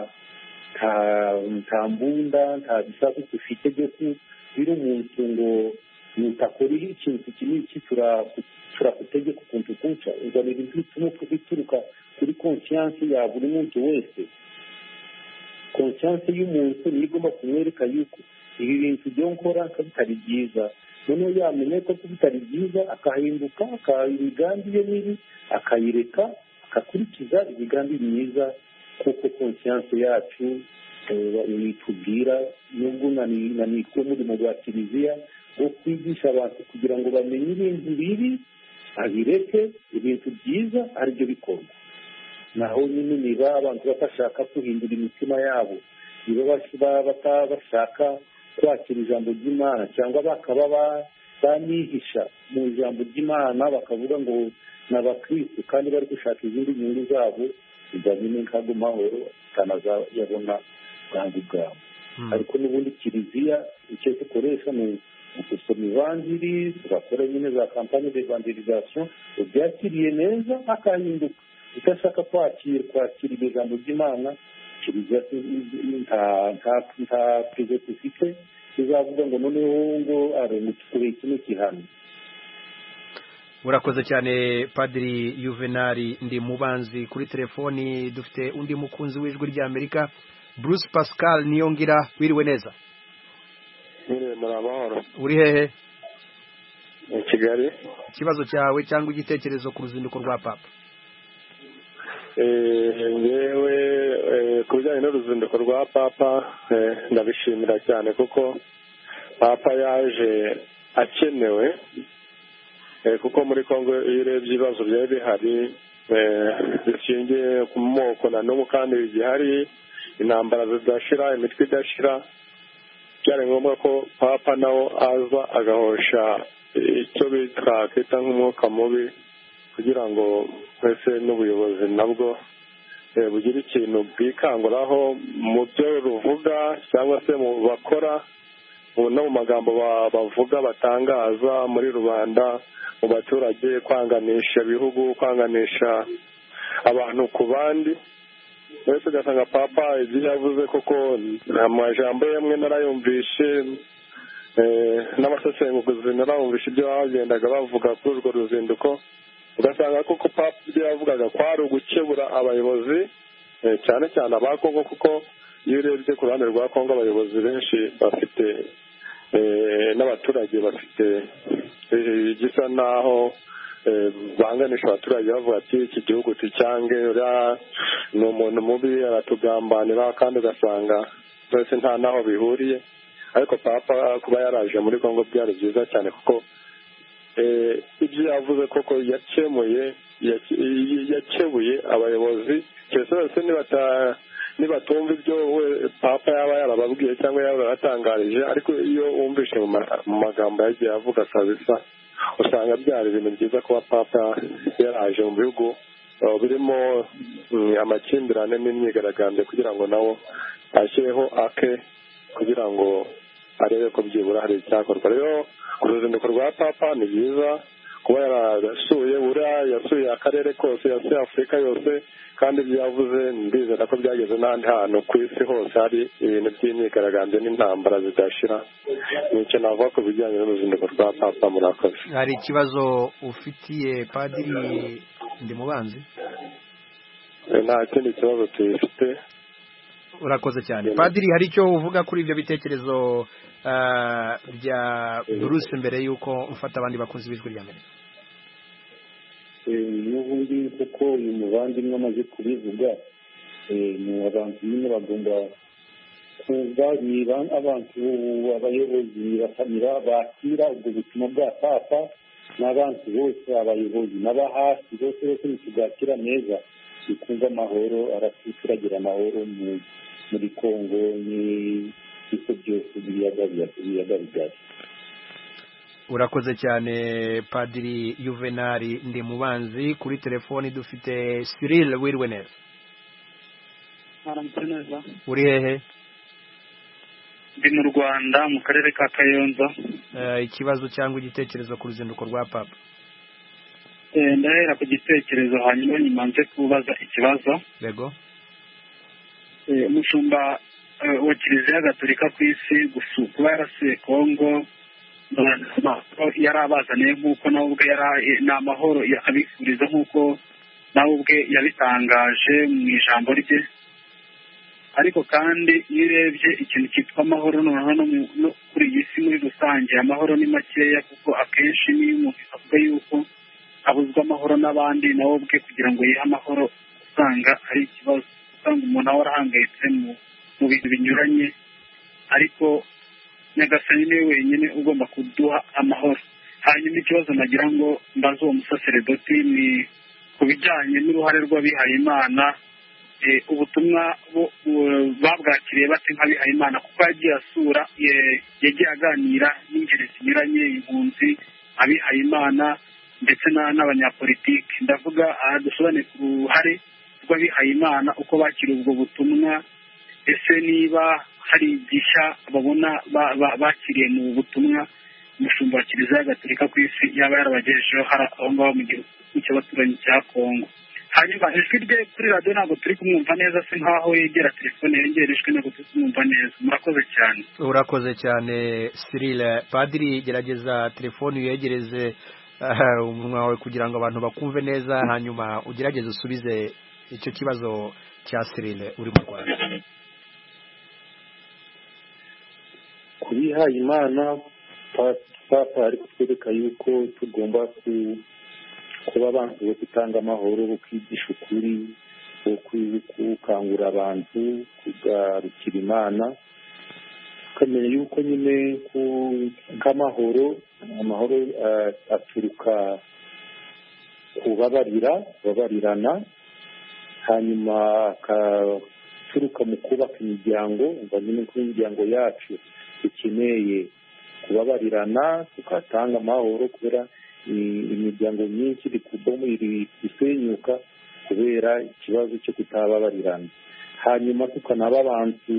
nta mbunda nta bisasu dufite byo kubwira umuntu ngo nutakora ikintu kinini turakutegeka ukuntu kuca. ubwo ni ibintu bituma bituruka kuri conscience ya buri muntu wese. conscience y'umuntu niyo igomba kumwereka yuko ibi bintu byo nkora bitari byiza, noneho yamenye ko bitari byiza akahinduka, imigambi ye mibi akayireka akakurikiza imigambi myiza, kuko conscience yacu itubwira. nubwo nanitwe umurimo wa kiliziya wo kwigisha abantu kugira ngo bamenye ibintu bibi abireke, ibintu byiza aribyo bikorwa. naho nyine niba abantu batashaka guhindura imitima yabo, niba bashaka kwakira ijambo ry'Imana cyangwa bakaba banihisha mu ijambo ry'Imana bakavuga ngo ni abakristo kandi bari gushaka izindi nyungu zabo, bijyanye n'inkago mahoro utanazayabona bwangu bwabo. ariko n'ubundi kiliziya icyo dukoresha ni gusoma ivanjiri, tugakora nyine za kampani d'evangelisation, ubyakiriye neza akahinduka. utashaka kwakira kwakira iryo jambo ry'Imana, kiliziya nta prive dufite izavuga ngo noneho ngo ari mutukure kino kihano. Urakoze cyane Padiri Juvenali ndi mubanzi. Kuri telefoni dufite undi mukunzi w'ijwi ry'Amerika, Bruce Pascal Niyongira. Wiriwe neza? Mwiriwe, murabahoro. Uri hehe? Mu Kigali. Ikibazo cyawe cyangwa igitekerezo ku ruzinduko rwa Papa? Ngewe ku bijyanye n'uruzinduko rwa Papa ndabishimira cyane, kuko Papa yaje akenewe, kuko muri Kongo iyo urebye ibibazo byari bihari zishingiye ku moko na n'ubu kandi igihari intambara zidashira imitwe idashira byari ngombwa ko papa nawo aza agahosha icyo bita kwita nk'umwuka mubi kugira ngo mwese n'ubuyobozi nabwo bugira ikintu bwikanguraho mu byo ruvuga cyangwa se mu bakora no mu magambo bavuga batangaza muri rubanda mu baturage kwanganisha ibihugu kwanganisha abantu ku bandi wese ugasanga papa ibyo yavuze koko amajambo yamwe narayumvishe n'abasesenguzi narayumvishe ibyo bagendaga bavuga kuri urwo ruzinduko ugasanga koko papa ibyo yavugaga kwari ugukebura abayobozi cyane cyane aba Kongo kuko iyo urebye ku ruhande rwa Kongo abayobozi benshi bafite n'abaturage bafite igisa naho banganisha abaturage bavuga ati iki gihugu tucyange uriya ni umuntu mubi aratugambanira kandi ugasanga twese nta naho bihuriye ariko papa kuba yaraje muri Kongo byari byiza cyane kuko ibyo yavuze koko yakemuye yakebuye abayobozi cyose nibatumva ibyo papa yaba yarababwiye cyangwa yaba yaratangarije ariko iyo wumvishe mu magambo yagiye avuga kabisa usanga byari ibintu byiza kuba papa yaraje mu bihugu birimo amakimbirane n'imyigaragambyo kugira ngo nawo ashyireho ake kugira ngo arebe ko byibura hari icyakorwa rero uruzinduko rwa papa ni byiza kuba yarasuye buriya yasuye akarere kose yasuye afurika yose kandi ibyo yavuze ndizera ko byageze n'ahandi hantu ku isi hose hari ibintu by'imyigaragambyo n'intambara zidashira nicyo navuga ku bijyanye n'uruzinduko rwa papa murakoze. Hari ikibazo ufitiye padiri Ndimubanzi? Nta kindi kibazo tubifite. Urakoze cyane padiri, hari icyo uvuga kuri ibyo bitekerezo bya Bruce mbere y'uko ufata abandi bakunzi b'ijwi rya mbere? n'ubundi kuko uyu muvandimwe amaze kubivuga ni abantu nyine bagomba kuza niba abantu abayobozi bakamira bakira ubwo butumwa bwa papa n'abantu bose abayobozi n'aba hasi bose bose ntitugakira neza bikumva amahoro araturagira amahoro muri Kongo n'ibyo byose biyaga bigari. Urakoze cyane padiri Juvenali Ndimubanzi. Kuri telefoni dufite Cyril wiriwe neza. Aramutse neza. Uri hehe? Ndi mu Rwanda mu karere ka Kayonza. Ikibazo cyangwa igitekerezo ku ruzinduko rwa papa? Ndahera ku gitekerezo hanyuma nyuma nze kubaza ikibazo. Yego. Umushumba wa Kiliziya Gatolika ku isi kuba yarasuye Kongo yari abazaniye nk'uko nawe ubwe ni amahoro abifuriza nk'uko nawe ubwe yabitangaje mu ijambo rye. Ariko kandi iyo urebye ikintu cyitwa amahoro noneho no kuri iyi si muri rusange amahoro ni makeya kuko akenshi niyo umuntu avuga yuko abuzwa amahoro n'abandi nawe ubwe kugira ngo yihe amahoro usanga ari ikibazo, usanga umuntu aba arahangayitse mu bintu binyuranye ariko Nyagasani niwe wenyine ugomba kuduha amahoro. Hanyuma ikibazo nagira ngo mbaze uwo musaseredoti ni ku bijyanye n'uruhare rw'abihaye Imana, ubutumwa babwakiriye bate nk'abihaye Imana kuko yagiye asura yagiye aganira n'ingeri zinyuranye, impunzi, abihaye Imana ndetse n'abanyapolitiki. Ndavuga dusobanure ku ruhare rw'abihaye Imana uko bakiriye ubwo butumwa, ese niba hari igishya babona bakiriye mu butumwa umushumba wa Kiliziya Gatolika ku isi yaba yarabagejejeho aho ngaho mu gihugu cy'abaturanyi cya Kongo. Hanyuma ijwi rye kuri radiyo ntabwo turi kumwumva neza, se nk'aho yegera telefone yegera ijwi ntabwo turi kumwumva neza. Murakoze cyane. Urakoze cyane Cyril. Padiri gerageza telefone uyegereze umunwa wawe kugira ngo abantu bakumve neza, hanyuma ugerageze usubize icyo kibazo cya Cyril uri mu Rwanda. Kubihaye Imana papa ari kutwereka yuko tugomba kuba abantu bo gutanga amahoro, bo kwigisha ukuri, bo gukangura abantu kugarukira Imana, tukamenya yuko nyine nk'amahoro amahoro aturuka ku kubabarira babarirana hanyuma akaturuka mu kubaka imiryango umva nyine ko imiryango yacu ikeneye kubabarirana tugatanga amahoro kubera imiryango myinshi iri kudomo iri gusenyuka kubera ikibazo cyo kutababarirana hanyuma tukanaba abantu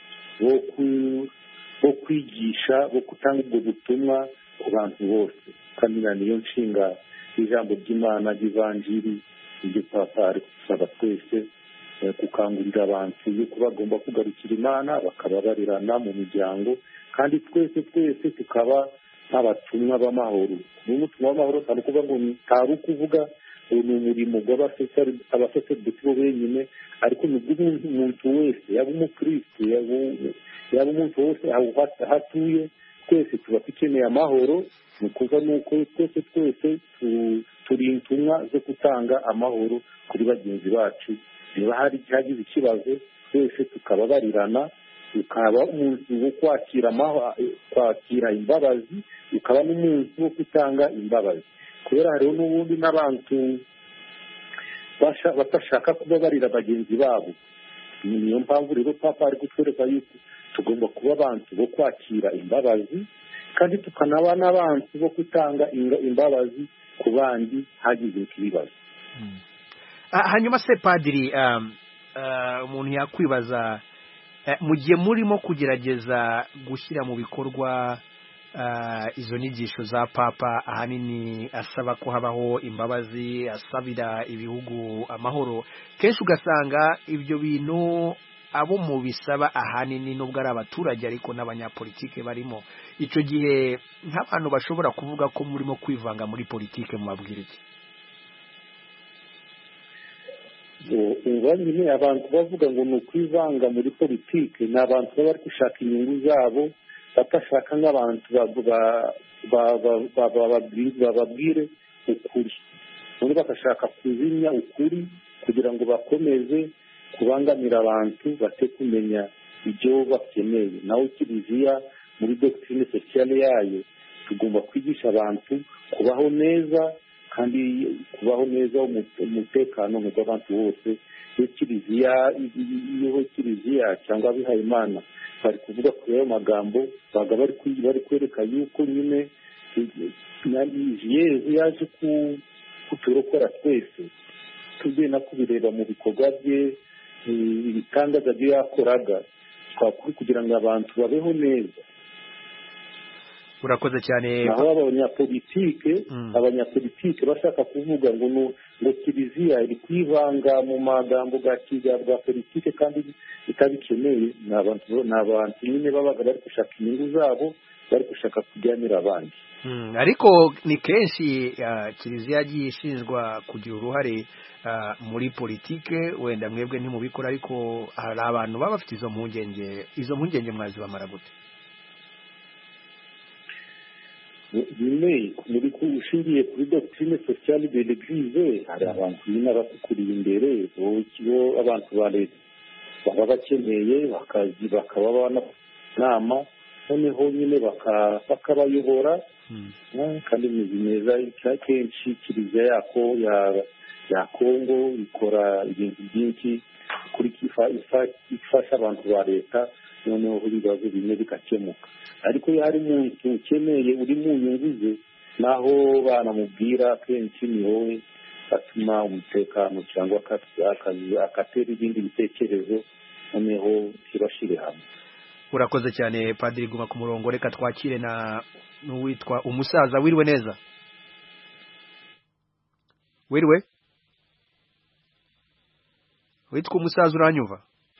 bo kwigisha bo gutanga ubwo butumwa ku bantu bose kandi niyo nshinga y'ijambo ry'Imana ry'ivanjiri ibyo papa ari gusaba twese gukangurira abantu yuko bagomba kugarukira Imana bakababarirana mu miryango kandi twese twese tukaba nk'abatumwa b'amahoro n'umutumwa w'amahoro kandi kuvuga ngo ntari ukuvuga ni umurimo w'abasaseridoti bo benyine ariko ni umuntu wese yaba umukristo yaba umuntu wese aho hatuye twese tuba dukeneye amahoro ni ukuvuga nuko twese twese turi intumwa zo gutanga amahoro kuri bagenzi bacu niba hari hagize ikibazo twese tukababarirana ukaba umuntu wo kwakira kwakira imbabazi ukaba n'umuntu wo gutanga imbabazi kubera hariho n'ubundi n'abantu batashaka kubabarira bagenzi babo niyo mpamvu rero papa ari kutwereka yuko tugomba kuba abantu bo kwakira imbabazi kandi tukanaba n'abantu bo gutanga imbabazi ku bandi hagize ikibazo hanyuma se padiri umuntu yakwibaza mu gihe murimo kugerageza gushyira mu bikorwa izo nyigisho za papa ahanini asaba ko habaho imbabazi asabira ibihugu amahoro kenshi ugasanga ibyo bintu abo mu bisaba ahanini nubwo ari abaturage ariko n'abanyapolitike barimo icyo gihe nk'abantu bashobora kuvuga ko murimo kwivanga muri politike mu mabwiriza nyine abantu bavuga ngo ni ukwivanga muri politike ni abantu baba bari gushaka inyungu zabo batashaka nk'abantu bababwire ukuri none bagashaka kuzimya ukuri kugira ngo bakomeze kubangamira abantu bate kumenya ibyo bakeneye nawe kiliziya muri doctrine sociale yayo tugomba kwigisha abantu kubaho neza kandi kubaho neza umutekano mu bw'abantu bose iyo kiliziya iyo kiliziya cyangwa abihaye Imana bari kuvuga kuri ayo magambo baga bari kwereka yuko nyine Yezu yaje kuturokora twese tugiye no kubireba mu bikorwa bye ibitangaza byo yakoraga twakuri kugira ngo abantu babeho neza urakoze cyane naho abanyapolitike abanyapolitike bashaka kuvuga ngo ngo kiliziya iri kwivanga mu magambo ga kiga bwa politike kandi itabikeneye ni abantu ni abantu nyine babaga bari gushaka inyungu zabo bari gushaka kujyanira abandi ariko ni kenshi kiliziya yagiye ishinjwa kugira uruhare muri politike wenda mwebwe ntimubikora ariko hari abantu baba bafite izo mpungenge izo mpungenge mwazibamara gute nyine muri ushingiye kuri doctrine sociale de l'église hari abantu nyine abakuriye imbere bo abantu ba leta baba bakeneye bakazi bakaba banama noneho nyine bakabayobora kandi muzi neza kenshi kiliziya yako ya Kongo ikora ibintu byinshi kuri ifasha abantu ba leta noneho ibibazo bimwe bikakemuka ariko iyo hari umuntu ukeneye uri mu nyungu ze naho banamubwira kenshi ni wowe atuma umutekano cyangwa akatera ibindi bitekerezo noneho ntibashire hamwe urakoze cyane padiri guma ku murongo reka twakire na n'uwitwa umusaza wiriwe neza wiriwe witwa umusaza uranyumva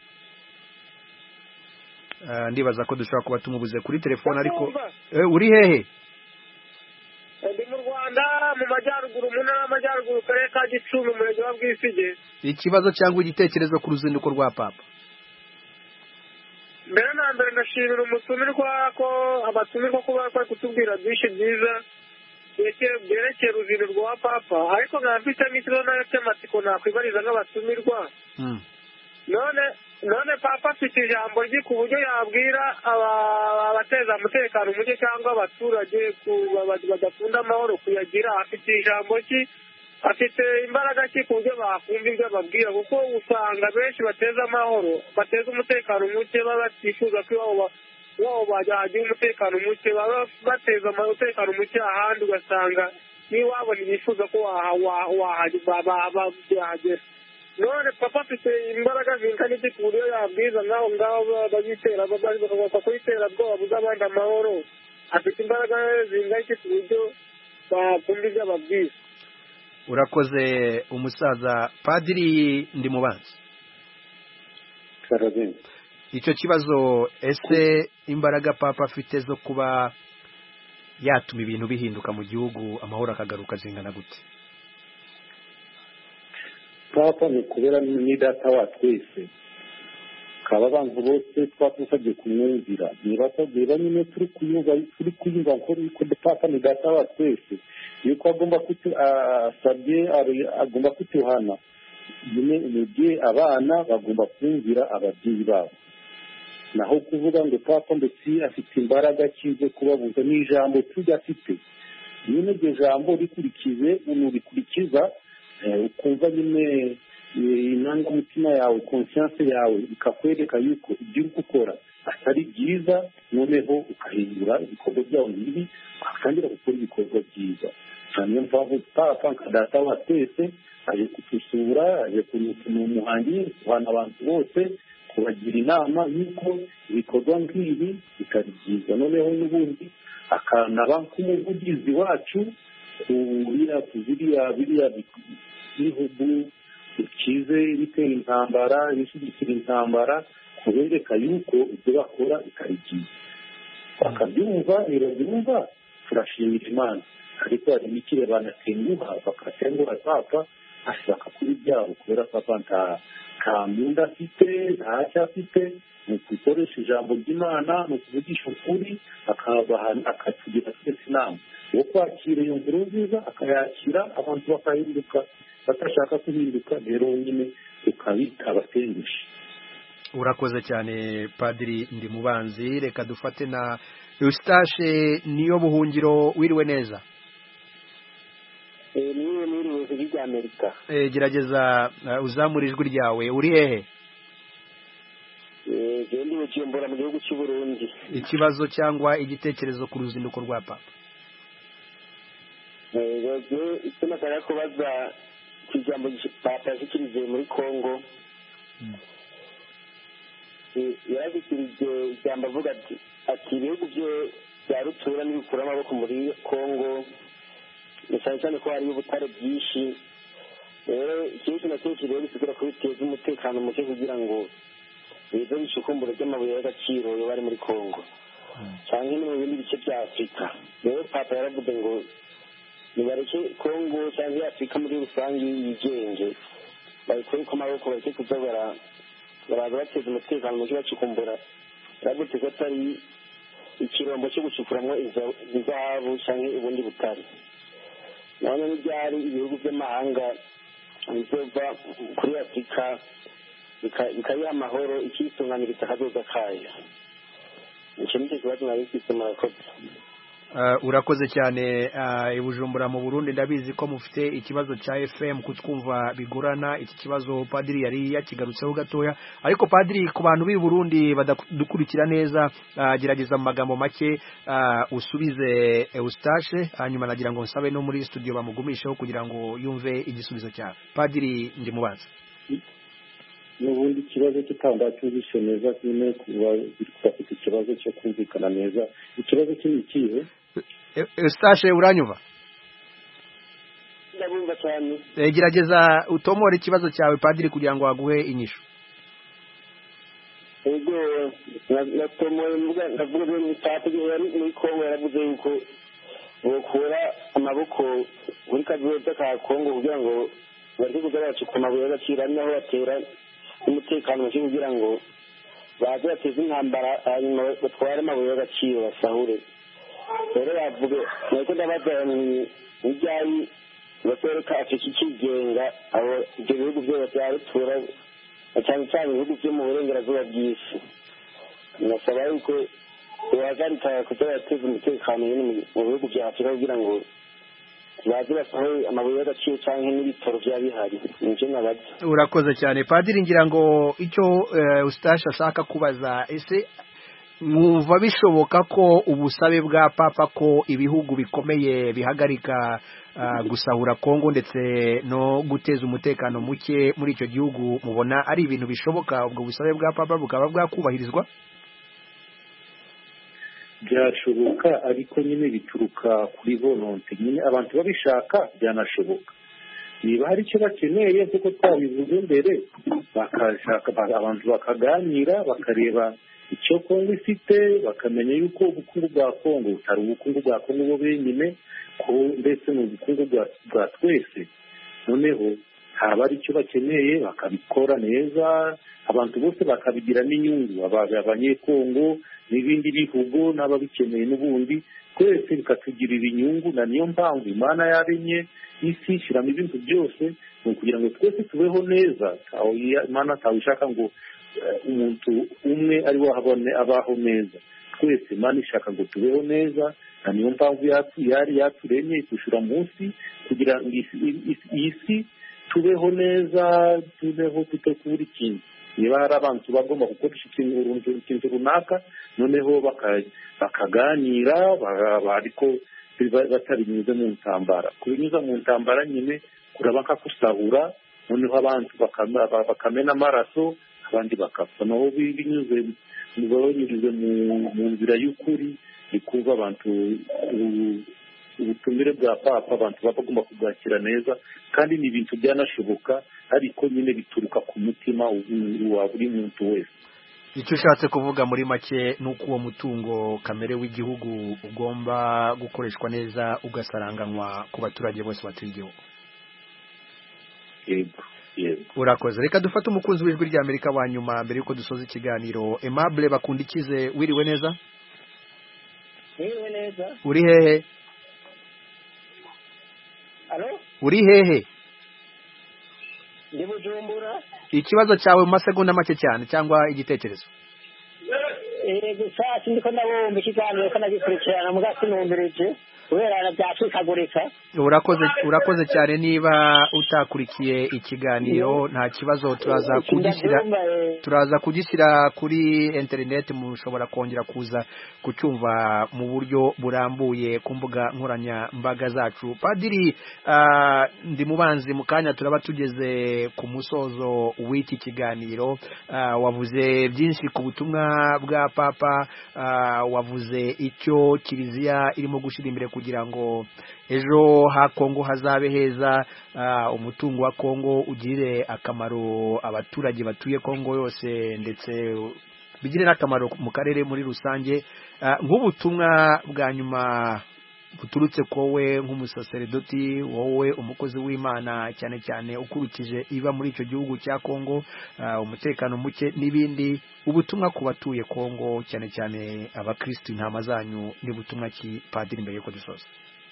ndibaza ko dushobora kuba tumubuze kuri telefone ariko uri hehe ndi mu Rwanda mu majyaruguru mu ntara y'amajyaruguru karere ka Gicumbi umurenge wa Bwisige ikibazo cyangwa igitekerezo ku ruzinduko rwa papa mbere na mbere ndashimira umutumirwa ko abatumirwa ko bari kutubwira byinshi byiza byerekeye uruzinduko rwa papa ariko nkaba mfite n'ikibazo cy'amatsiko nakwibariza nk'abatumirwa none none papa afite ijambo rye ku buryo yabwira abateza umutekano muke cyangwa abaturage badakunda amahoro kuyagira afite ijambo ki afite imbaraga ki ku buryo bakumva ibyo ababwira, kuko usanga benshi bateza amahoro bateza umutekano muke baba batifuza ko iwabo iwabo bagira umutekano muke, baba bateza umutekano muke ahandi, ugasanga n'iwabo ntibifuza ko wahagera. none papa afite imbaraga zingana iki ku buryo yabwiza nk'aho ngaho babitera bakabasha kubitera bwoba buza abandi amahoro? Afite imbaraga zingana iki ku buryo bakumva ibyo ababwiza? Urakoze umusaza Padiri Ndimubanzi. Icyo kibazo, ese imbaraga papa afite zo kuba yatuma ibintu bihinduka mu gihugu amahoro akagaruka zingana gute? papa ni kubera ni data wa twese, kaba abantu bose twasabye kumwumvira, niba tubwira nyine turi kuyumva turi kuyumva ko papa ni data wa twese, yuko agomba kuti asabye agomba kutuhana nyine umubyeyi, abana bagomba kumvira ababyeyi babo. Naho kuvuga ngo papa ndetse afite imbaraga kize kubabuza n'ijambo tujya afite, nyine iryo jambo rikurikize unurikurikiza, ukumva nyine inangamutima yawe, conscience yawe ikakwereka yuko ibyo uri gukora atari byiza, noneho ukahindura ibikorwa byawe bibi ugatangira gukora ibikorwa byiza. Niyo mpamvu papa nka data wa twese aje kutusura, aje kunutuma umuhangi, guhana abantu bose, kubagira inama y'uko ibikorwa nk'ibi bitari byiza. Noneho n'ubundi akanaba nk'umuvugizi wacu biriya biriya biriya bihugu bikize bitera intambara, bishyigikira intambara, kubereka yuko ibyo bakora bitari byiza. Bakabyumva, ntibabyumva turashimira Imana, ariko hari n'ikire banatenguha bakatenguha papa ashaka kuri byabo, kubera papa nta nta munda afite, ntacyo afite, ni ukukoresha ijambo ry'Imana, ni ukuvugisha ukuri, akatugira twese inama wo kwakira iyo nkuru nziza, akayakira abantu bakahinduka, batashaka kuhinduka rero nyine ukabita abatengushi. Urakoze cyane Padiri Ndimubanzi. Reka dufate na Eustache niyo buhungiro. Wiriwe neza? Eh niwe muri muri Amerika. Eh gerageza uh, uzamura ijwi ryawe. Uri hehe? Eh je ndi Bujumbura mu gihugu cy'u Burundi. Ikibazo cyangwa igitekerezo ku ruzinduko rwa papa? Eh je icyo nashaka kubaza kijambo papa yashikirije muri Kongo. Hmm. Yarabikirije ijambo avuga ati ati ibihugu byo bya rutura n'ibikura amaboko muri Kongo, cyane cyane ko hari ubutare bwinshi. Rero ikintu nacyo rero bisigura ko biteza umutekano muke kugira ngo bize bishukumbura by'amabuye y'agaciro yo bari muri Kongo cyangwa no mu bindi bice bya Afurika. Rero papa yaravuze ngo nibareke Kongo cyangwa Afurika muri rusange yigenge, bareke ko amaboko bareke kuzabara baraza bateza umutekano muke bacukumbura. Yaravuze ko atari ikirombo cyo gucukuramwo izahabu cyangwa ubundi butare. None n'ibyari ibihugu by'amahanga bizova kuri Afurika bikayiha amahoro, ikisunganiriza akazoza kayo. Icyo nicyo kibazo nari mfite murakoze. Uh, urakoze cyane. uh, Bujumbura mu Burundi ndabizi ko mufite ikibazo cya F M kutwumva bigorana. Iki kibazo Padiri yari yakigarutseho gatoya, ariko Padiri ku bantu b'i Burundi badakurikira neza, uh, gerageza mu magambo make uh, usubize Eustache, hanyuma nagira ngo nsabe no muri studio bamugumisheho kugira ngo yumve igisubizo cya Padiri Ndimubanzi. N'ubundi ikibazo kitanda cyumvishe neza nyine kuba bifite ikibazo cyo kumvikana neza. Ikibazo kiri kihe? Eustache uranyumva? Ndabumva cyane. Eh gerageza utomora ikibazo cyawe Padiri kugira ngo aguhe inyishu. Ego natomoye mvuga ndavuga ngo Padiri yari muri Kongo yaravuze yuko bokura amaboko muri kazoza ka Kongo kugira ngo bari kugaraca ku mabuye y'agaciro, ari naho batera umutekano muke kugira ngo baze bateze intambara hanyuma batware amabuye y'agaciro basahure. Rero bavuge nuko ndabaza n'ibyari batoreka Afurika ikigenga, abo ibyo bihugu byose bya rutura cyane cyane ibihugu byo mu burengerazuba bw'isi. Nasaba yuko bahagarika kuza bateza umutekano mu bihugu bya Afurika kugira ngo bazi basohoye amabuye y'agaciro cyangwa n'ibitoro byaba bihari nibyo nabaza. Urakoze cyane Padiri, ngira ngo icyo Eustache ashaka kubaza, ese mwumva bishoboka ko ubusabe bwa Papa ko ibihugu bikomeye bihagarika gusahura Kongo ndetse no guteza umutekano muke muri icyo gihugu, mubona ari ibintu bishoboka ubwo busabe bwa Papa bukaba bwakubahirizwa? Byashoboka, ariko nyine bituruka kuri volonte, nyine abantu babishaka byanashoboka. Niba hari icyo bakeneye kuko twabivuze mbere, bakashaka abantu bakaganira bakareba icyo Kongo ifite, bakamenya yuko ubukungu bwa Kongo butari ubukungu bwa Kongo bo benyine, ko ndetse ni ubukungu bwa twese. Noneho haba ari icyo bakeneye bakabikora neza, abantu bose bakabigira n'inyungu, abanyekongo n'ibindi bihugu n'ababikeneye n'ubundi, twese bikatugirira inyungu. Na niyo mpamvu Imana yaremye isi ishyiramo ibintu byose, ni ukugira ngo twese tubeho neza. Imana atawishaka ngo umuntu umwe ari we abaho neza, twese Imana ishaka ngo tubeho neza. Na niyo mpamvu yari yaturemye itushyira munsi kugira ngo iyi si tubeho neza, tubeho tutakubura ikintu. Niba hari abantu bagomba gukoresha ikintu runaka, noneho bakaganira ariko batabinyuze mu ntambara. Kubinyuza mu ntambara nyine kuraba nka kusahura, noneho abantu bakamena amaraso, abandi bakapfa. Naho binyuze banyurize mu nzira y'ukuri, ni kuva abantu ubutumire bwa Papa abantu bagomba kubwakira neza, kandi ni ibintu byanashoboka, ariko nyine bituruka ku mutima wa buri muntu wese. Icyo ushatse kuvuga muri make ni uko uwo mutungo kamere w'igihugu ugomba gukoreshwa neza ugasaranganywa ku baturage bose batuye igihugu. Yego, yego. Urakoze. Reka dufate umukunzi w'ijwi rya Amerika wa nyuma mbere yuko dusoza ikiganiro. Aimable Bakundikize, wiriwe neza? Wiriwe neza. Uri hehe? Alo? Uri hehe? Ndi Bujumbura. Ikibazo cyawe mu masegonda make cyane cyangwa igitekerezo? Eh, gusa sindiko ndabumva ikiganiro kana gikurikirana mu gasinumbireje kubera byacikagurika. Urakoze urakoze cyane. Niba utakurikiye ikiganiro nta kibazo, turaza kugishyira turaza kugishyira kuri internet, mushobora kongera kuza kucyumva mu buryo burambuye ku mbuga nkoranya mbaga zacu. Padiri, uh, ndi mubanzi mu kanya turaba tugeze ku musozo w'iki kiganiro. Uh, wavuze byinshi ku butumwa bwa Papa, uh, wavuze icyo Kiliziya irimo gushira imbere kugira ngo ejo ha Kongo hazabe heza, uh, umutungo wa Kongo ugire akamaro abaturage batuye Kongo yose, ndetse bigire n'akamaro mu karere muri rusange. Uh, nk'ubutumwa bwa nyuma buturutse kowe nk'umusaseredoti, wowe umukozi w'Imana, cyane cyane ukurikije iba muri icyo gihugu cya Kongo, uh, umutekano muke n'ibindi, ubutumwa ku batuye Kongo cyane cyane abakristo, intama zanyu, ni butumwa ki Padiri mbere yuko dusoza?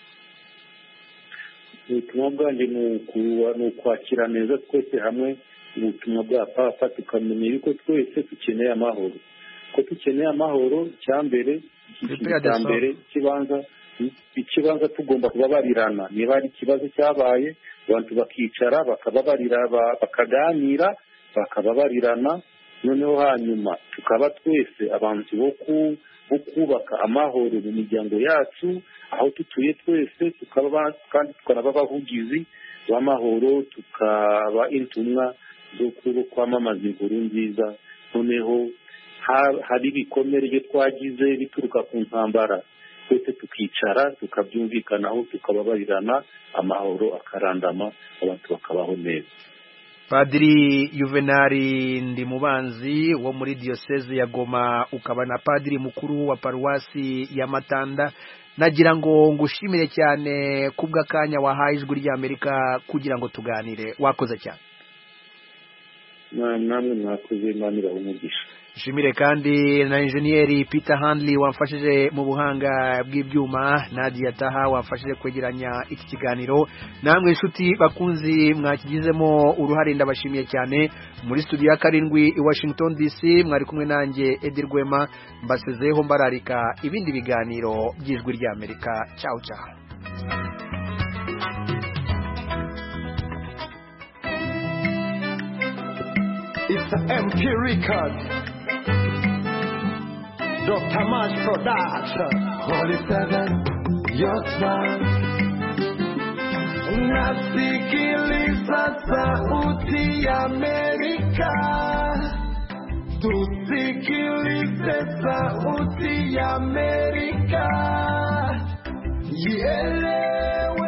Ubutumwa bwanjye ni ukwakira neza twese hamwe ubutumwa bwa Papa, tukamenya yuko twese dukeneye amahoro, ko dukeneye amahoro. Icyambere icyambere kibanza ikibanza tugomba kubabarirana. Niba hari ikibazo cyabaye, abantu bakicara bakababarira, bakaganira bakababarirana, noneho hanyuma tukaba twese abantu bo kubaka amahoro mu miryango yacu aho tutuye twese, tukaba kandi tukanaba abavugizi b'amahoro, tukaba intumwa zo kwamamaza inkuru nziza. Noneho hari ibikomere byo twagize bituruka ku ntambara, twese tukicara tukabyumvikanaho, tukababarirana, amahoro akarandama, abantu bakabaho neza. Padiri Juvenali Ndimubanzi wo muri Diocese ya Goma, ukaba na Padiri mukuru wa Paruwasi ya Matanda, nagira ngo ngushimire cyane kubw'akanya wahaye ijwi rya Amerika kugira ngo tuganire. Wakoze cyane. Namwe mwakoze, Imana irahumugisha. Shimire kandi na Engineer Peter Handley wamfashije mu buhanga bw'ibyuma, Nadia Taha wamfashije kwegeranya iki kiganiro. Namwe inshuti bakunzi mwakigizemo uruhare, ndabashimiye cyane. Muri studio ya karindwi i Washington D C mwari kumwe nanjye Edir Rwema, mbasezeho mbararika ibindi biganiro by'ijwi rya Amerika. Ciao ciao. It's an M P record. Doctor March Production. Holy Seven, your smile. Nasikiliza sauti ya Amerika. Tusikilize sauti ya Amerika. Yele